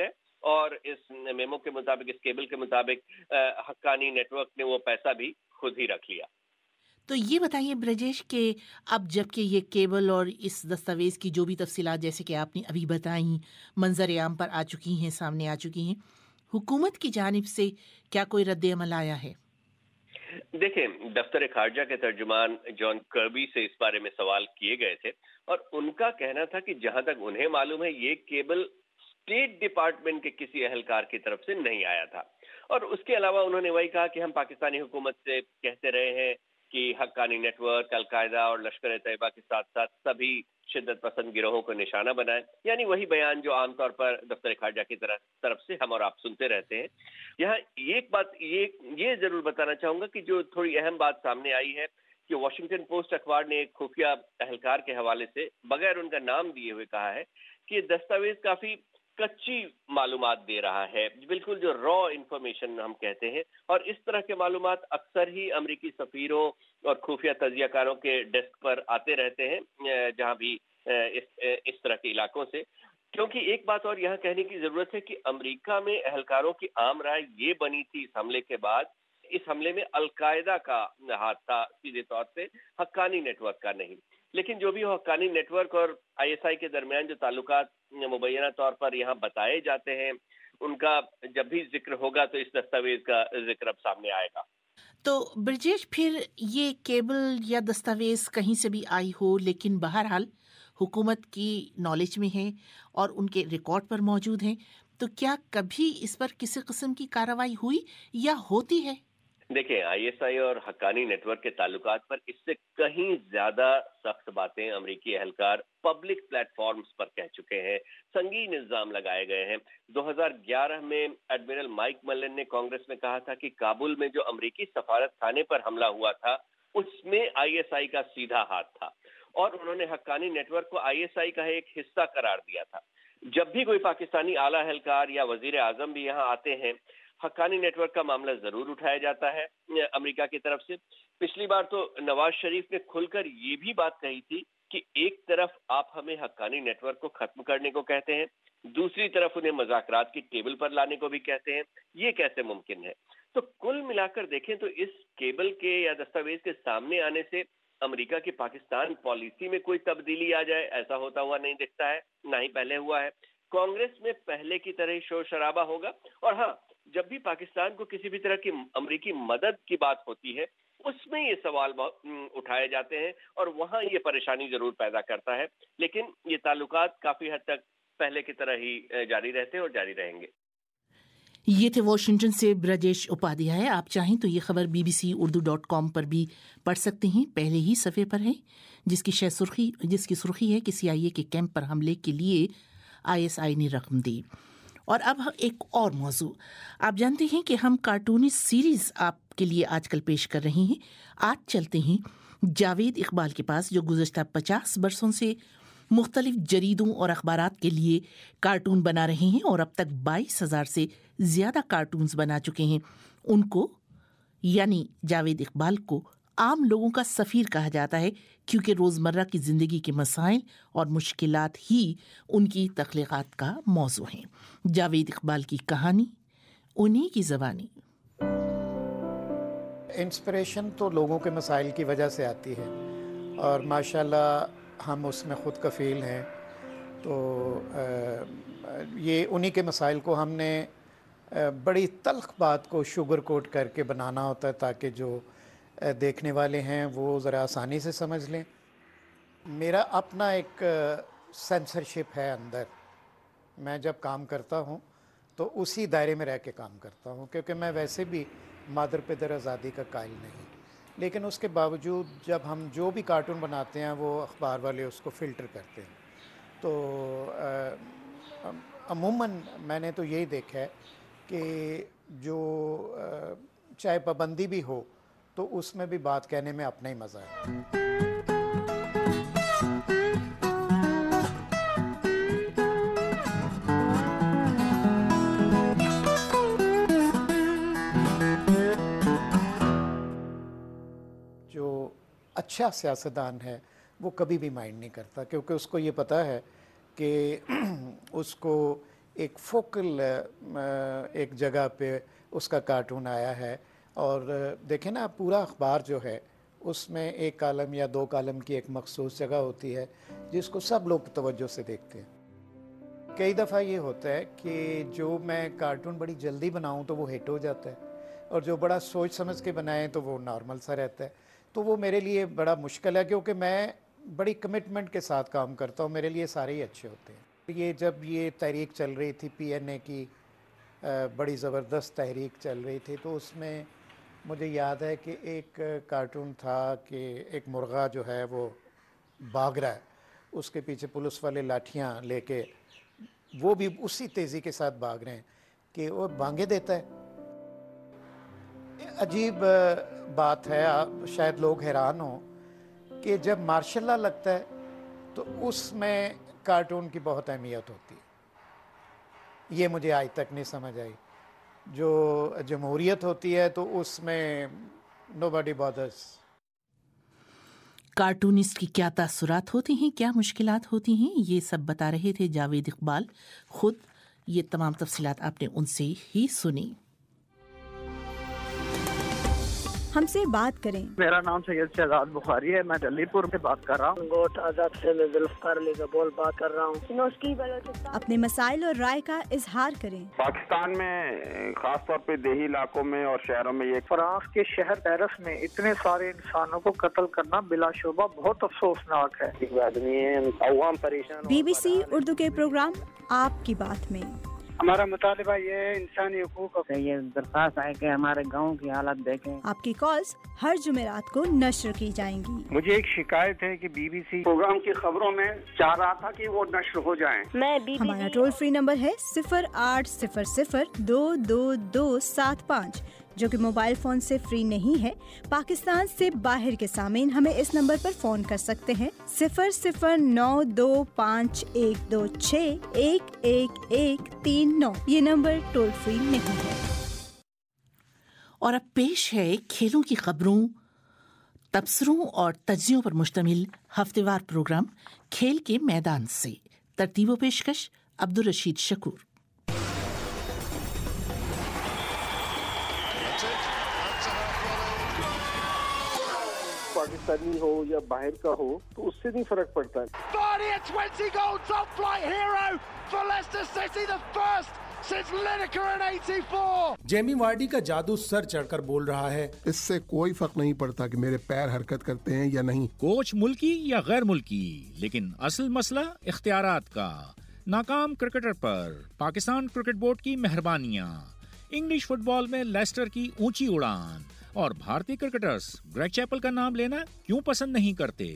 اور اس میمو کے مطابق، اس کیبل کے مطابق حقانی نیٹ ورک نے وہ پیسہ بھی خود ہی رکھ لیا۔ تو یہ بتائیے برجیش کہ اب جب کہ یہ کیبل اور اس دستاویز کی جو بھی تفصیلات جیسے کہ آپ نے ابھی بتائیں منظر عام پر آ چکی ہیں، سامنے آ چکی ہیں، حکومت کی جانب سے کیا کوئی رد عمل آیا ہے؟ دیکھیں، دفتر خارجہ کے ترجمان جان کربی سے اس بارے میں سوال کیے گئے تھے اور ان کا کہنا تھا کہ جہاں تک انہیں معلوم ہے یہ کیبل اسٹیٹ ڈپارٹمنٹ کے کسی اہلکار کی طرف سے نہیں آیا تھا، اور اس کے علاوہ انہوں نے وہی کہا کہ ہم پاکستانی حکومت سے کہتے رہے ہیں کہ حقانی نیٹ ورک القاعدہ اور لشکر طیبہ کے ساتھ ساتھ سبھی شدت پسند گروہوں کو نشانہ بنائے، یعنی وہی بیان جو عام طور پر دفتر خارجہ کی طرف سے ہم اور آپ سنتے رہتے ہیں۔ یہاں ایک بات یہ ضرور بتانا چاہوں گا کہ جو تھوڑی اہم بات سامنے آئی ہے کہ واشنگٹن پوسٹ اخبار نے ایک خفیہ اہلکار کے حوالے سے بغیر ان کا نام دیے ہوئے کہا ہے کہ یہ دستاویز کافی کچی معلومات دے رہا ہے، بالکل جو را انفارمیشن ہم کہتے ہیں، اور اس طرح کے معلومات اکثر ہی امریکی سفیروں اور خفیہ تجزیہ کاروں کے ڈیسک پر آتے رہتے ہیں جہاں بھی اس طرح کے علاقوں سے۔ کیونکہ ایک بات اور یہاں کہنے کی ضرورت ہے کہ امریکہ میں اہلکاروں کی عام رائے یہ بنی تھی اس حملے کے بعد، اس حملے میں القاعدہ کا ہاتھ تھا سیدھے طور پہ، حقانی نیٹ ورک کا نہیں۔ لیکن جو بھی حقانی نیٹ ورک اور آئی ایس آئی کے درمیان جو تعلقات مبینہ طور پر یہاں بتائے جاتے ہیں، ان کا جب بھی ذکر ہوگا تو اس دستاویز کا ذکر اب سامنے آئے گا۔ تو برجیش پھر یہ کیبل یا دستاویز کہیں سے بھی آئی ہو لیکن بہرحال حکومت کی نالج میں ہے اور ان کے ریکارڈ پر موجود ہیں، تو کیا کبھی اس پر کسی قسم کی کارروائی ہوئی یا ہوتی ہے؟ دیکھیں، آئی ایس آئی اور حقانی نیٹ ورک کے تعلقات پر اس سے کہیں زیادہ سخت باتیں امریکی اہلکار پبلک پلیٹ فارمز پر کہہ چکے ہیں، سنگین الزام لگائے گئے ہیں۔ 2011 میں ایڈمرل مائک ملن نے کانگریس میں کہا تھا کہ کابل میں جو امریکی سفارت خانے پر حملہ ہوا تھا اس میں آئی ایس آئی کا سیدھا ہاتھ تھا، اور انہوں نے حقانی نیٹ ورک کو آئی ایس آئی کا ایک حصہ قرار دیا تھا۔ جب بھی کوئی پاکستانی اعلیٰ اہلکار یا وزیر اعظم بھی یہاں آتے ہیں، حقانی نیٹ ورک کا معاملہ ضرور اٹھایا جاتا ہے امریکہ کی طرف سے۔ پچھلی بار تو نواز شریف نے کھل کر یہ بھی بات کہی تھی کہ ایک طرف آپ ہمیں حقانی نیٹ ورک کو ختم کرنے کو کہتے ہیں، دوسری طرف انہیں مذاکرات کی ٹیبل پر لانے کو بھی کہتے ہیں، یہ کیسے ممکن ہے؟ تو کل ملا کر دیکھیں تو اس کیبل کے یا دستاویز کے سامنے آنے سے امریکہ کی پاکستان پالیسی میں کوئی تبدیلی آ جائے ایسا ہوتا ہوا نہیں دکھتا ہے، نہ ہی پہلے ہوا ہے۔ کانگریس میں پہلے کی طرح شور شرابہ ہوگا، اور ہاں، جب بھی پاکستان کو کسی بھی طرح کی امریکی مدد کی بات ہوتی ہے اس میں یہ سوال اٹھائے جاتے ہیں اور وہاں یہ پریشانی ضرور پیدا کرتا ہے، لیکن یہ تعلقات کافی حد تک پہلے کی طرح ہی جاری رہتے ہیں اور جاری رہیں گے۔ یہ تھے واشنگٹن سے برجیش اپادھیائے۔ آپ چاہیں تو یہ خبر bbcurdu.com پر بھی پڑھ سکتے ہیں، پہلے ہی صفحے پر ہے، جس کی سرخی ہے کہ CIA کے کیمپ پر حملے کے لیے ISI نے رقم دی۔ اور اب ایک اور موضوع، آپ جانتے ہیں کہ ہم کارٹونی سیریز آپ کے لیے آج کل پیش کر رہے ہیں۔ آج چلتے ہیں جاوید اقبال کے پاس، جو گزشتہ 50 برسوں سے مختلف جریدوں اور اخبارات کے لیے کارٹون بنا رہے ہیں اور اب تک 22,000 سے زیادہ کارٹونز بنا چکے ہیں۔ ان کو یعنی جاوید اقبال کو عام لوگوں کا سفیر کہا جاتا ہے، کیونکہ روزمرہ کی زندگی کے مسائل اور مشکلات ہی ان کی تخلیقات کا موضوع ہیں۔ جاوید اقبال کی کہانی، انہی کی زبانی۔ انسپریشن تو لوگوں کے مسائل کی وجہ سے آتی ہے اور ماشاءاللہ ہم اس میں خود کفیل ہیں، تو یہ انہی کے مسائل کو ہم نے بڑی تلخ بات کو شوگر کوٹ کر کے بنانا ہوتا ہے تاکہ جو دیکھنے والے ہیں وہ ذرا آسانی سے سمجھ لیں۔ میرا اپنا ایک سینسرشپ ہے اندر، میں جب کام کرتا ہوں تو اسی دائرے میں رہ کے کام کرتا ہوں، کیونکہ میں ویسے بھی مادر پدر آزادی کا قائل نہیں، لیکن اس کے باوجود جب ہم جو بھی کارٹون بناتے ہیں وہ اخبار والے اس کو فلٹر کرتے ہیں، تو عموماً میں نے تو یہی دیکھا ہے کہ جو چاہے پابندی بھی ہو تو اس میں بھی بات کہنے میں اپنا ہی مزہ ہے۔ جو اچھا سیاستدان ہے وہ کبھی بھی مائنڈ نہیں کرتا، کیونکہ اس کو یہ پتہ ہے کہ اس کو एक फोकल एक जगह पे उसका कार्टून आया है। और देखें ना, पूरा अखबार जो है उसमें एक कालम या दो कालम की एक मखसूस जगह होती है जिसको सब लोग तवज्जो से देखते हैं। कई दफ़ा ये होता है कि जो मैं कार्टून बड़ी जल्दी बनाऊं तो वो हिट हो जाता है, और जो बड़ा सोच समझ के बनाएं तो वो नॉर्मल सा रहता है। तो वो मेरे लिए बड़ा मुश्किल है, क्योंकि मैं बड़ी कमिटमेंट के साथ काम करता हूँ, मेरे लिए सारे ही अच्छे होते हैं। ये जब ये तहरीक चल रही थी, PNA की बड़ी ज़बरदस्त तहरीक चल रही थी, तो उसमें मुझे याद है कि एक कार्टून था कि एक मुर्गा जो है वो भाग रहा है, उसके पीछे पुलिस वाले लाठियाँ लेके, वो भी उसी तेज़ी के साथ भाग रहे हैं कि वो भांगे देता है। अजीब बात है, शायद लोग हैरान हों कि जब मार्शल लॉ लगता है तो उसमें कार्टून की बहुत अहमियत होती है। ये मुझे आज तक नहीं समझ आई। जो जमहूरियत होती है तो उसमें नोबडी बॉदर्स। कार्टूनिस्ट की क्या तासुरात होती हैं, क्या मुश्किलात होती हैं, ये सब बता रहे थे जावेद इकबाल खुद। ये तमाम तफसीलात आपने उनसे ही सुनी। हमसे बात करें। मेरा नाम सैयद शहजाद बुखारी है, मैं जलीपुर से बात कर रहा हूँ। गोट आजाद से मैं जुल्फकार अली का बोल बात कर रहा हूँ। अपने मसाइल और राय का इजहार करें। पाकिस्तान में खास तौर पे देही इलाकों में और शहरों में ये फ्रांस के शहर पेरिस में इतने सारे इंसानों को कत्ल करना बिलाशुबा बहुत अफसोसनाक है। BBC उर्दू के प्रोग्राम आपकी बात में हमारा मुतालिबा ये इंसानी हुकूक ये दरख्वास्त है कि हमारे गांव की हालत देखें। आपकी कॉल्स हर जुमेरात को नश्र की जाएंगी। मुझे एक शिकायत है कि BBC प्रोग्राम की खबरों में चाह रहा था कि वो नश्र हो जाएं। हमारा टोल फ्री नंबर है 0800-222-75, जो कि मोबाइल फोन से फ्री नहीं है। पाकिस्तान से बाहर के सामीन हमें इस नंबर पर फोन कर सकते हैं 00925112611139। ये नंबर टोल फ्री नहीं है। और अब पेश है खेलों की खबरों, तबसरों और तज्जियों पर मुश्तमिल हफ्तेवार प्रोग्राम खेल के मैदान से। तरतीब व पेशकश अब्दुल रशीद शकूर। पाकिस्तानी हो या बाहर का हो तो उससे नहीं फर्क पड़ता है। जेमी वार्डी का जादू सर चढ़कर बोल रहा है। इससे कोई फर्क नहीं पड़ता कि मेरे पैर हरकत करते हैं या नहीं। कोच मुल्की या गैर मुल्की, लेकिन असल मसला इख्तियारात का। नाकाम क्रिकेटर पर पाकिस्तान क्रिकेट बोर्ड की मेहरबानियां। इंग्लिश फुटबॉल में लेस्टर की ऊंची उड़ान। और भारतीय क्रिकेटर्स ग्रेग चैपल का नाम लेना क्यों पसंद नहीं करते।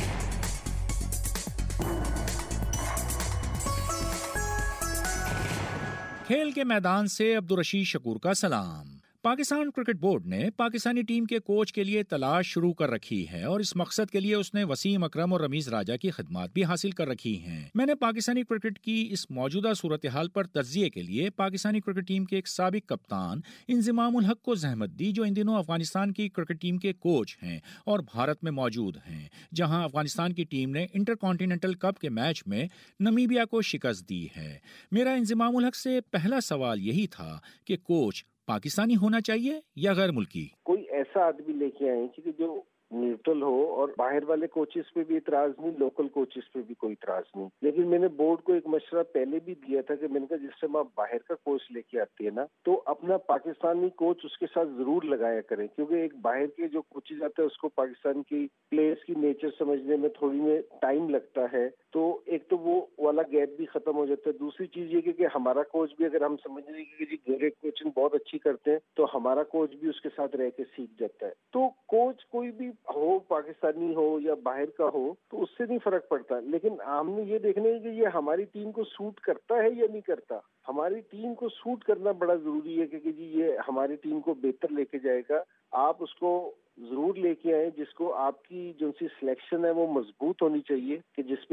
खेल के मैदान से अब्दुल रशीद शकूर का सलाम। पाकिस्तान क्रिकेट बोर्ड ने पाकिस्तानी टीम के कोच के लिए तलाश शुरू कर रखी है और इस मकसद के लिए उसने वसीम अकरम और रमीज राजा की खिदमत भी हासिल कर रखी हैं। मैंने पाकिस्तानी क्रिकेट की इस मौजूदा सूरत हाल पर तज्जिए के लिए पाकिस्तानी क्रिकेट टीम के एक साबिक कप्तान इंजिमामुल हक को जहमत दी, जो इन दिनों अफगानिस्तान की क्रिकेट टीम के कोच हैं और भारत में मौजूद हैं, जहां अफगानिस्तान की टीम ने इंटरकॉन्टिनेंटल कप के मैच में नमीबिया को शिकस्त दी है। मेरा इंजिमामुल हक से पहला सवाल यही था कि कोच पाकिस्तानी होना चाहिए या गैर मुल्की। कोई ऐसा आदमी लेके आए कि जो न्यूट्रल हो, और बाहर वाले कोचेस पे भी इतराज नहीं, लोकल कोचेस पे भी कोई इतराज नहीं। लेकिन मैंने बोर्ड को एक मशवरा पहले भी दिया था कि मैंने कहा जिस टाइम आप बाहर का कोच लेके आते हैं ना, तो अपना पाकिस्तानी कोच उसके साथ जरूर लगाया करें, क्योंकि एक बाहर के जो कोचेज आते हैं उसको पाकिस्तान की प्लेयर्स की नेचर समझने में थोड़ी में टाइम लगता है। तो एक तो वो वाला गैप भी खत्म हो जाता है। दूसरी चीज ये कि हमारा कोच भी, अगर हम समझ रहे हैं कि जी ग्रेट कोचिंग बहुत अच्छी करते हैं, तो हमारा कोच भी उसके साथ रह के सीख जाता है। तो कोच कोई भी हो, पाकिस्तानी हो या बाहर का हो, तो उससे नहीं फर्क पड़ता। लेकिन हमने ये देखना है कि ये हमारी टीम को सूट करता है या नहीं करता। हमारी टीम को सूट करना बड़ा जरूरी है, क्योंकि जी ये हमारी टीम को बेहतर लेके जाएगा। आप उसको जरूर लेके आए जिसको आपकी जो सी सिलेक्शन है वो मजबूत होनी चाहिए, कि जिसपे आप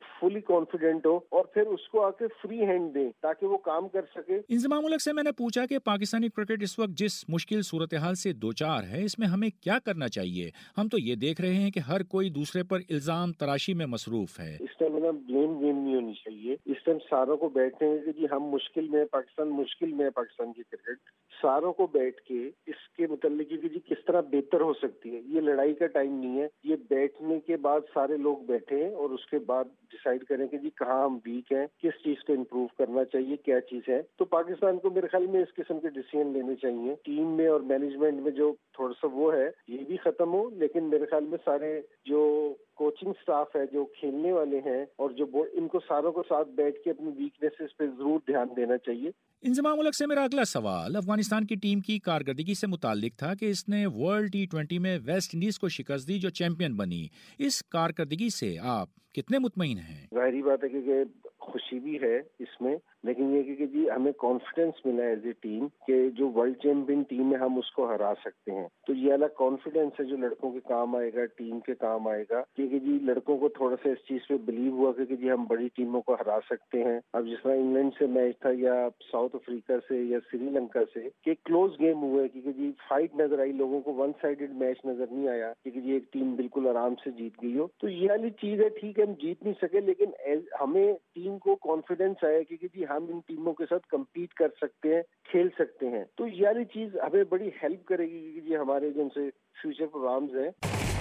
फुली कॉन्फिडेंट हो और फिर उसको आके फ्री हैंड दें ताकि वो काम कर सके। इंजमाम मुल्क से मैंने पूछा कि पाकिस्तानी क्रिकेट इस वक्त जिस मुश्किल सूरत हाल से दो चार है, इसमें हमें क्या करना चाहिए? हम तो ये देख रहे हैं कि हर कोई दूसरे पर इल्जाम तराशी में मसरूफ है। इस टाइम ना ब्लेम गेम नहीं होनी चाहिए। इस टाइम सारों को बैठने हैं कि जी हम मुश्किल में है, पाकिस्तान मुश्किल में है, पाकिस्तान की क्रिकेट। सारों को बैठ के इसके मुताल्लिक कि जी किस तरह बेहतर हो सकती है। ये लड़ाई का टाइम नहीं है। ये बैठने के बाद सारे लोग बैठे हैं और उसके बाद डिसाइड करें कि जी कहाँ हम वीक हैं, किस चीज को इम्प्रूव करना चाहिए, क्या चीज है। तो पाकिस्तान को मेरे ख्याल में इस किस्म के डिसीजन लेने चाहिए। टीम में और मैनेजमेंट में जो थोड़ा सा वो है ये भी खत्म हो, लेकिन मेरे ख्याल में सारे जो कोचिंग स्टाफ है, जो खेलने वाले हैं और जो इनको सारों को साथ बैठ के अपनी वीकनेसेस पे जरूर ध्यान देना चाहिए। इंजमाम मुल्क से मेरा अगला सवाल अफगानिस्तान की टीम की कारकर्दगी से मुताल्लिक था कि इसने वर्ल्ड T20 में वेस्ट इंडीज को शिकस्त दी जो चैंपियन बनी। इस कारकर्दगी से आप कितने मुतमईन हैं? जाहिर बात है कि खुशी भी है इसमें, लेकिन ये कि जी हमें कॉन्फिडेंस मिला एज ए टीम कि जो वर्ल्ड चैंपियन टीम है हम उसको हरा सकते हैं। तो ये अलग कॉन्फिडेंस है जो लड़कों के काम आएगा, टीम के काम आएगा। क्योंकि जी लड़कों को थोड़ा सा इस चीज पे बिलीव हुआ कि जी हम बड़ी टीमों को हरा सकते हैं। अब जिस तरह इंग्लैंड से मैच था या साउथ अफ्रीका से या श्रीलंका से कि क्लोज गेम हुए, क्योंकि जी फाइट नजर आई, लोगों को वन साइडेड मैच नजर नहीं आया क्योंकि जी एक टीम बिल्कुल आराम से जीत गई हो। तो ये वाली चीज है, ठीक है हम जीत नहीं सके, लेकिन हमें टीम को कॉन्फिडेंस आया कि जी हम इन टीमों के साथ compete कर सकते हैं, खेल सकते हैं। तो ये वाली चीज हमें बड़ी हेल्प करेगी कि जी हमारे जो उनसे फ्यूचर प्रोग्राम्स हैं।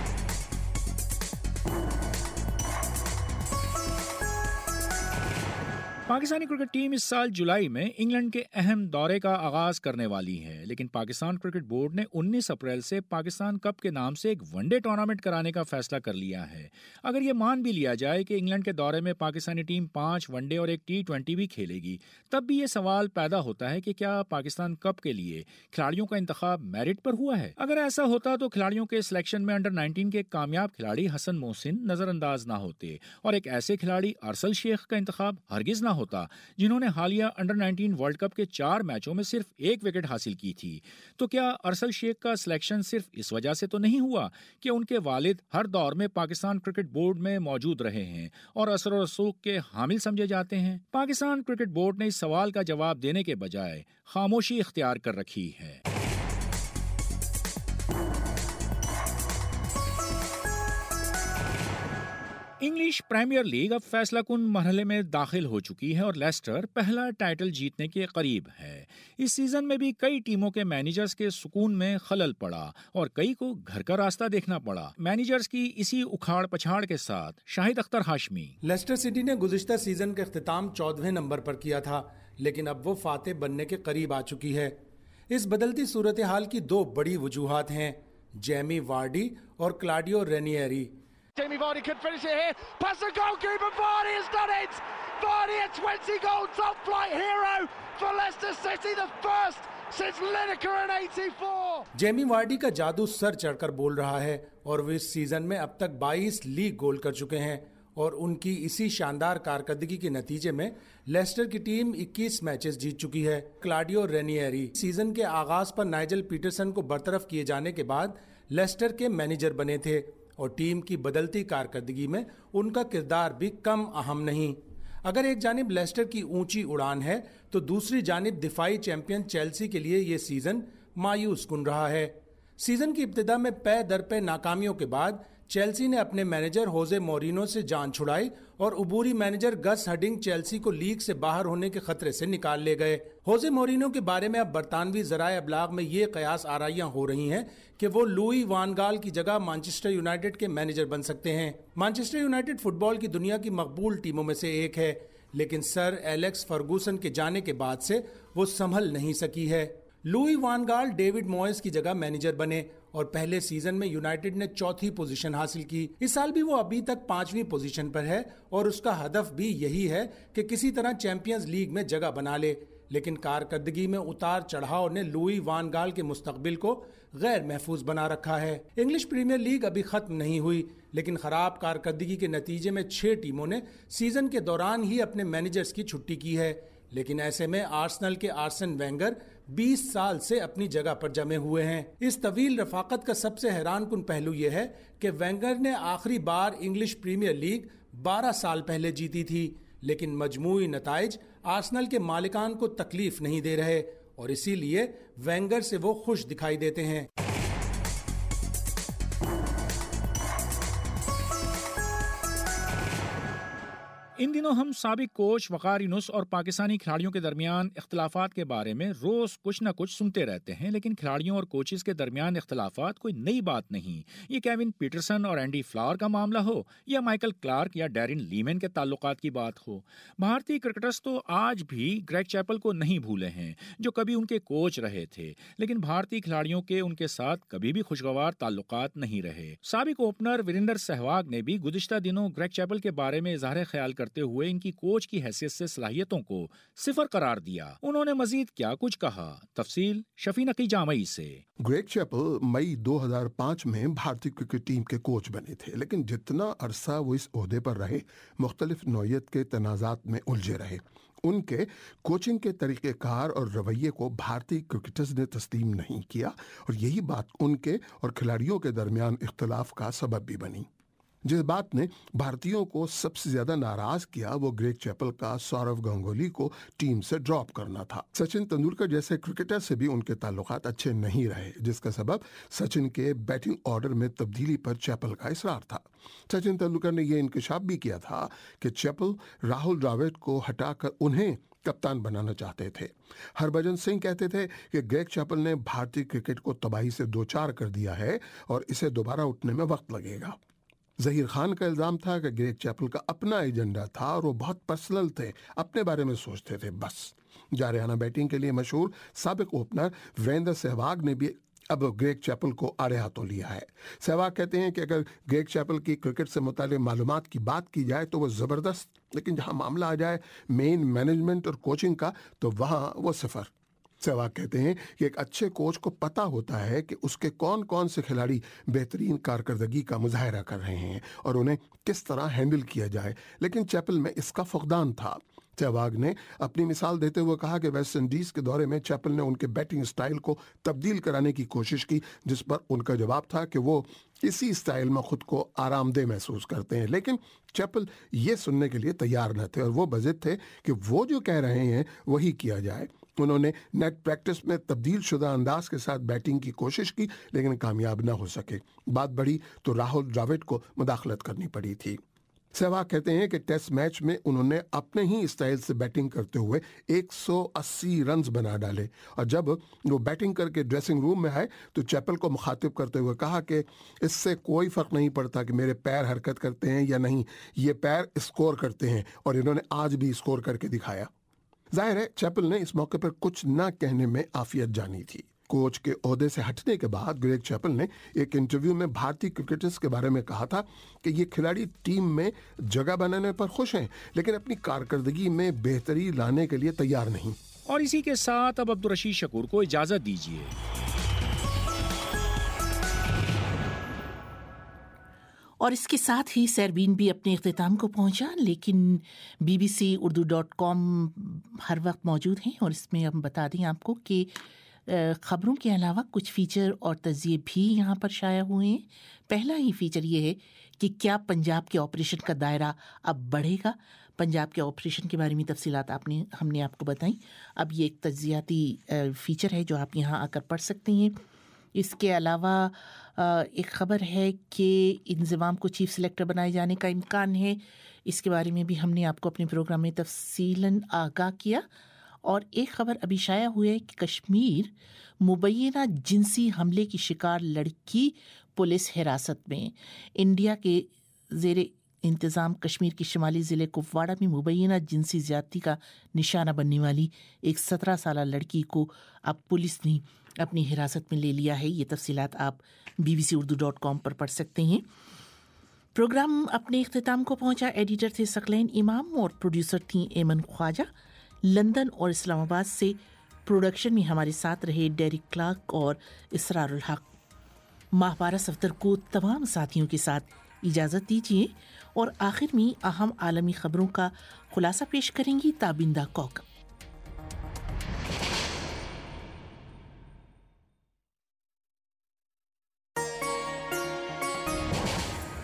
पाकिस्तानी क्रिकेट टीम इस साल जुलाई में इंग्लैंड के अहम दौरे का आगाज करने वाली है, लेकिन पाकिस्तान क्रिकेट बोर्ड ने 19 अप्रैल से पाकिस्तान कप के नाम से एक वनडे टूर्नामेंट कराने का फैसला कर लिया है। अगर ये मान भी लिया जाए कि इंग्लैंड के दौरे में पाकिस्तानी टीम 5 वनडे और एक T20 भी खेलेगी, तब भी ये सवाल पैदा होता है कि क्या पाकिस्तान कप के लिए खिलाड़ियों का इंतखाब मेरिट पर हुआ है? अगर ऐसा होता तो खिलाड़ियों के सिलेक्शन में अंडर 19 के कामयाब खिलाड़ी हसन मोहसिन नजरअंदाज ना होते और एक ऐसे खिलाड़ी अरसल शेख का इंतखाब हरगिज ना होता जिन्होंने हालिया अंडर 19 वर्ल्ड कप के 4 मैचों में सिर्फ 1 विकेट हासिल की थी। तो क्या अरसल शेख का सिलेक्शन सिर्फ इस वजह से तो नहीं हुआ कि उनके वालिद हर दौर में पाकिस्तान क्रिकेट बोर्ड में मौजूद रहे हैं और असर और रसूख के हामिल समझे जाते हैं? पाकिस्तान क्रिकेट बोर्ड ने इस सवाल का जवाब देने के बजाय खामोशी इख्तियार कर रखी है। इंग्लिश प्रीमियर लीग अब फैसला कुन मरहले में दाखिल हो चुकी है और लेस्टर पहला टाइटल जीतने के करीब है। इस सीजन में भी कई टीमों के मैनेजर्स के सुकून में खलल पड़ा और कई को घर का रास्ता देखना पड़ा। मैनेजर्स की इसी उखाड़ पछाड़ के साथ शाहिद अख्तर हाशमी। लेस्टर सिटी ने गुज़िश्ता सीजन का इख्तिताम 14वें नंबर पर किया था, लेकिन अब वो फातेह बनने के करीब आ चुकी है। इस बदलती सूरत हाल की 2 बड़ी वजूहात हैं, जेमी वार्डी और Claudio Ranieri. Jamie Vardy could finish it here. Pass the goalkeeper. Vardy has done it. Vardy, a 20-goal top-flight hero for Leicester City, the first since Lineker in '84. Jamie Vardy का जादू sir चढ़कर बोल रहा है और वो इस season में अब तक 22 लीग गोल कर चुके हैं और उनकी इसी शानदार कारकर्दगी के नतीजे में लेस्टर की टीम 21 मैचेस जीत चुकी है। क्लाडियो रेनियरी सीजन के आगाज पर नाइजल पीटरसन को बरतरफ किए जाने के बाद लेस्टर के मैनेजर बने थे और टीम की बदलती कारकर्दगी में उनका किरदार भी कम अहम नहीं। अगर एक जानिब लेस्टर की ऊंची उड़ान है तो दूसरी जानिब दिफाई चैंपियन चेल्सी के लिए ये सीजन मायूस कुन रहा है। सीजन की इब्तिदा में पै दर पे नाकामियों के बाद चेल्सी ने अपने मैनेजर होजे मोरिनो से जान छुड़ाई और उबूरी मैनेजर गस हडिंग चेल्सी को लीग से बाहर होने के खतरे से निकाल ले गए। होजे मोरिनो के बारे में अब बरतानवी ज़राए अबलाग में ये कयास आराइयां हो रही हैं कि वो लुई वान गाल की जगह मैनचेस्टर यूनाइटेड के मैनेजर बन सकते हैं। मैनचेस्टर यूनाइटेड फुटबॉल की दुनिया की मकबूल टीमों में से एक है, लेकिन सर एलेक्स फर्गूसन के जाने के बाद से वो संभल नहीं सकी है। लुई वान गाल डेविड मॉयस की जगह मैनेजर बने और पहले सीजन में यूनाइटेड ने 4थी पोजीशन हासिल की। इस साल भी वो अभी तक 5वीं पोजीशन पर है और उसका हदफ भी यही है कि किसी तरह चैंपियंस लीग में जगह बना ले। लेकिन कारकर्दगी में उतार चढ़ाव ने लुई वान गाल के मुस्तकबिल को गैर महफूज बना रखा है। इंग्लिश प्रीमियर लीग अभी खत्म नहीं हुई, लेकिन खराब कारकर्दगी के नतीजे में 6 टीमों ने सीजन के दौरान ही अपने मैनेजर्स की छुट्टी की है। लेकिन ऐसे में आर्सेनल के आर्सेन वेंगर 20 साल से अपनी जगह पर जमे हुए हैं। इस तवील रफाकत का सबसे हैरान कुन पहलू यह है कि वेंगर ने आखिरी बार इंग्लिश प्रीमियर लीग 12 साल पहले जीती थी, लेकिन मजमूई नताइज आर्सेनल के मालिकान को तकलीफ नहीं दे रहे और इसीलिए वेंगर से वो खुश दिखाई देते हैं। इन दिनों हम साबिक कोच वकार यूनुस और पाकिस्तानी खिलाड़ियों के दरमियान इख्तलाफात के बारे में रोज कुछ न कुछ सुनते रहते हैं, लेकिन खिलाड़ियों और कोचेस के दरमियान इख्तलाफात कोई नई बात नहीं। ये केविन पीटरसन और एंडी फ्लावर का मामला हो या माइकल क्लार्क या डैरिन लीमन के ताल्लुकात की बात हो, भारतीय क्रिकेटर्स तो आज भी ग्रेग चैपल को नहीं भूले हैं जो कभी उनके कोच रहे थे, लेकिन भारतीय खिलाड़ियों के उनके साथ कभी भी खुशगवार ताल्लुकात नहीं रहे। साबिक ओपनर वीरेंद्र सहवाग ने भी गुज़िश्ता दिनों ग्रेग चैपल के बारे में इज़हार ख्याल करते हुए इनकी कोच की हैसियत से सलाहियतों को सिफर करार दिया। उन्होंने मजीद क्या कुछ कहा, तफसील शफी नकी जामई से। ग्रेग चैपल मई 2005 में भारतीय क्रिकेट टीम के कोच बने थे, लेकिन जितना अरसा वो इस ओहदे पर रहे मुख्तलिफ नौयत के तनाज़ात में उलझे रहे। उनके कोचिंग के तरीक़ेकार और रवैये को भारतीय क्रिकेटर्स ने तस्लीम नहीं किया और यही बात उनके और खिलाड़ियों के दरमियान इख्तलाफ का सबब भी बनी। जिस बात ने भारतीयों को सबसे ज्यादा नाराज किया वो ग्रेग चैपल का सौरव गांगुली को टीम से ड्रॉप करना था। सचिन तेंदुलकर जैसे क्रिकेटर से भी उनके ताल्लुकात अच्छे नहीं रहे, जिसका सबब सचिन के बैटिंग ऑर्डर में तब्दीली पर चैपल का इसरार था। सचिन तेंदुलकर ने यह इंकशाफ भी किया था कि चैपल राहुल द्रविड़ को हटाकर उन्हें कप्तान बनाना चाहते थे। हरभजन सिंह कहते थे कि ग्रेग चैपल ने भारतीय क्रिकेट को तबाही से दो चार कर दिया है और इसे दोबारा उठने में वक्त लगेगा। ज़हीर खान का इल्ज़ाम था कि ग्रेग चैपल का अपना एजेंडा था और वो बहुत पर्सनल थे, अपने बारे में सोचते थे बस। जारियाना बैटिंग के लिए मशहूर साबिक ओपनर वीरेंद्र सहवाग ने भी अब ग्रेग चैपल को आड़े हाथों लिया है। सहवाग कहते हैं कि अगर ग्रेग चैपल की क्रिकेट से मुताल्लिक़ मालूमात की बात की जाए तो वो ज़बरदस्त, लेकिन जहां मामला आ जाए मेन मैनेजमेंट और कोचिंग का तो वहां वो सिफर। सहवाग कहते हैं कि एक अच्छे कोच को पता होता है कि उसके कौन कौन से खिलाड़ी बेहतरीन कारकर्दगी का मुजाहरा कर रहे हैं और उन्हें किस तरह हैंडल किया जाए, लेकिन चैपल में इसका फुकदान था। सहवाग ने अपनी मिसाल देते हुए कहा कि वेस्ट इंडीज के दौरे में चैपल ने उनके बैटिंग स्टाइल को तब्दील कराने की कोशिश की, जिस पर उनका जवाब था कि वो इसी स्टाइल में खुद को आरामदेह महसूस करते हैं, लेकिन चैपल ये सुनने के लिए तैयार न थे और वो बज़िद थे कि वो जो कह रहे हैं वही किया जाए। उन्होंने नेट प्रैक्टिस में तब्दील शुदा अंदाज के साथ बैटिंग की कोशिश की, लेकिन कामयाब न हो सके। बात बढ़ी तो राहुल द्रविड़ को मुदाखलत करनी पड़ी थी। सहवाग कहते हैं कि टेस्ट मैच में उन्होंने अपने ही स्टाइल से बैटिंग करते हुए 180 रन बना डाले और जब वो बैटिंग करके ड्रेसिंग रूम में आए तो चैपल को मुखातिब करते हुए कहा कि इससे कोई फ़र्क नहीं पड़ता कि मेरे पैर हरकत करते हैं या नहीं, ये पैर स्कोर करते हैं और इन्होंने आज भी स्कोर करके दिखाया। जाहिर है चैपल ने इस मौके पर कुछ ना कहने में आफियत जानी थी। कोच के ओहदे से हटने के बाद ग्रेग चैपल ने एक इंटरव्यू में भारतीय क्रिकेटर्स के बारे में कहा था कि ये खिलाड़ी टीम में जगह बनाने पर खुश हैं, लेकिन अपनी कारकर्दगी में बेहतरी लाने के लिए तैयार नहीं। और इसी के साथ अब अब्दुल रशीद शकूर को इजाजत दीजिए। और इसके साथ ही सरबीन भी अपने इख्तिताम को पहुंचा, लेकिन bbcurdu.com हर वक्त मौजूद हैं और इसमें हम बता दें आपको कि ख़बरों के अलावा कुछ फ़ीचर और तज़िये भी यहाँ पर शाया हुए हैं। पहला ही फ़ीचर ये है कि क्या पंजाब के ऑपरेशन का दायरा अब बढ़ेगा। पंजाब के ऑपरेशन के बारे में तफसीलात हमने आपको बताई। अब ये एक तज़ियाती फ़ीचर है जो आप यहाँ आकर पढ़ सकते हैं। इसके अलावा एक ख़बर है कि इंज़माम को चीफ़ सेलेक्टर बनाए जाने का इम्कान है। इसके बारे में भी हमने आपको अपने प्रोग्राम में तफसीलन आगाह किया। और एक ख़बर अभी शाया हुई है कि कश्मीर मुबैना जिनसी हमले की शिकार लड़की पुलिस हिरासत में। इंडिया के ज़ेरे इंतज़ाम कश्मीर के शिमाली ज़िले कुपवाड़ा में मुबैना जिनसी ज़्यादती का निशाना बनने वाली एक 17 साला लड़की को अब पुलिस ने अपनी हिरासत में ले लिया है। ये तफसीलात आप bbcurdu.com पर पढ़ सकते हैं। प्रोग्राम अपने इख्तिताम को पहुंचा। एडिटर थे सकलैन इमाम और प्रोड्यूसर थी एमन ख्वाजा। लंदन और इस्लामाबाद से प्रोडक्शन में हमारे साथ रहे डेरिक क्लार्क और इसरारुल हक। माहवारा सफदर को तमाम साथियों के साथ इजाज़त दीजिए और आखिर में अहम आलमी ख़बरों का खुलासा पेश करेंगी ताबिंदा कौकब।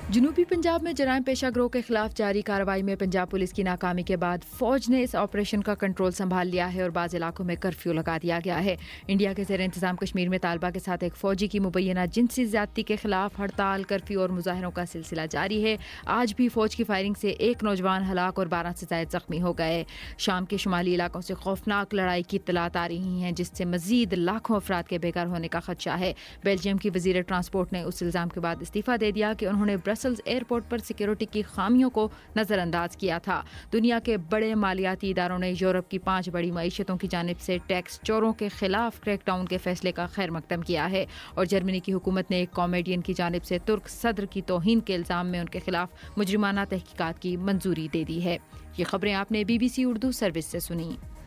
جنوبی پنجاب میں جرائم پیشہ گروہ کے خلاف جاری کارروائی میں پنجاب پولیس کی ناکامی کے بعد فوج نے اس آپریشن کا کنٹرول سنبھال لیا ہے اور بعض علاقوں میں کرفیو لگا دیا گیا ہے۔ انڈیا کے زیر انتظام کشمیر میں طالبہ کے ساتھ ایک فوجی کی مبینہ جنسی زیادتی کے خلاف ہڑتال، کرفیو اور مظاہروں کا سلسلہ جاری ہے۔ آج بھی فوج کی فائرنگ سے ایک نوجوان ہلاک اور 12 سے زائد زخمی ہو گئے۔ شام کے شمالی علاقوں سے خوفناک لڑائی کی اطلاعات آ رہی ہیں جس سے مزید لاکھوں افراد کے بیگار ہونے کا خدشہ ہے۔ بیلجیم کی وزیر ٹرانسپورٹ نے اس الزام کے بعد استعفیٰ دے دیا کہ انہوں نے برسلز ایئرپورٹ پر سیکیورٹی کی خامیوں کو نظر انداز کیا تھا۔ دنیا کے بڑے مالیاتی اداروں نے یورپ کی 5 بڑی معیشتوں کی جانب سے ٹیکس چوروں کے خلاف کریک ڈاؤن کے فیصلے کا خیر مقدم کیا ہے، اور جرمنی کی حکومت نے ایک کامیڈین کی جانب سے ترک صدر کی توہین کے الزام میں ان کے خلاف مجرمانہ تحقیقات کی منظوری دے دی ہے۔ یہ خبریں آپ نے BBC اردو سروس سے سنی۔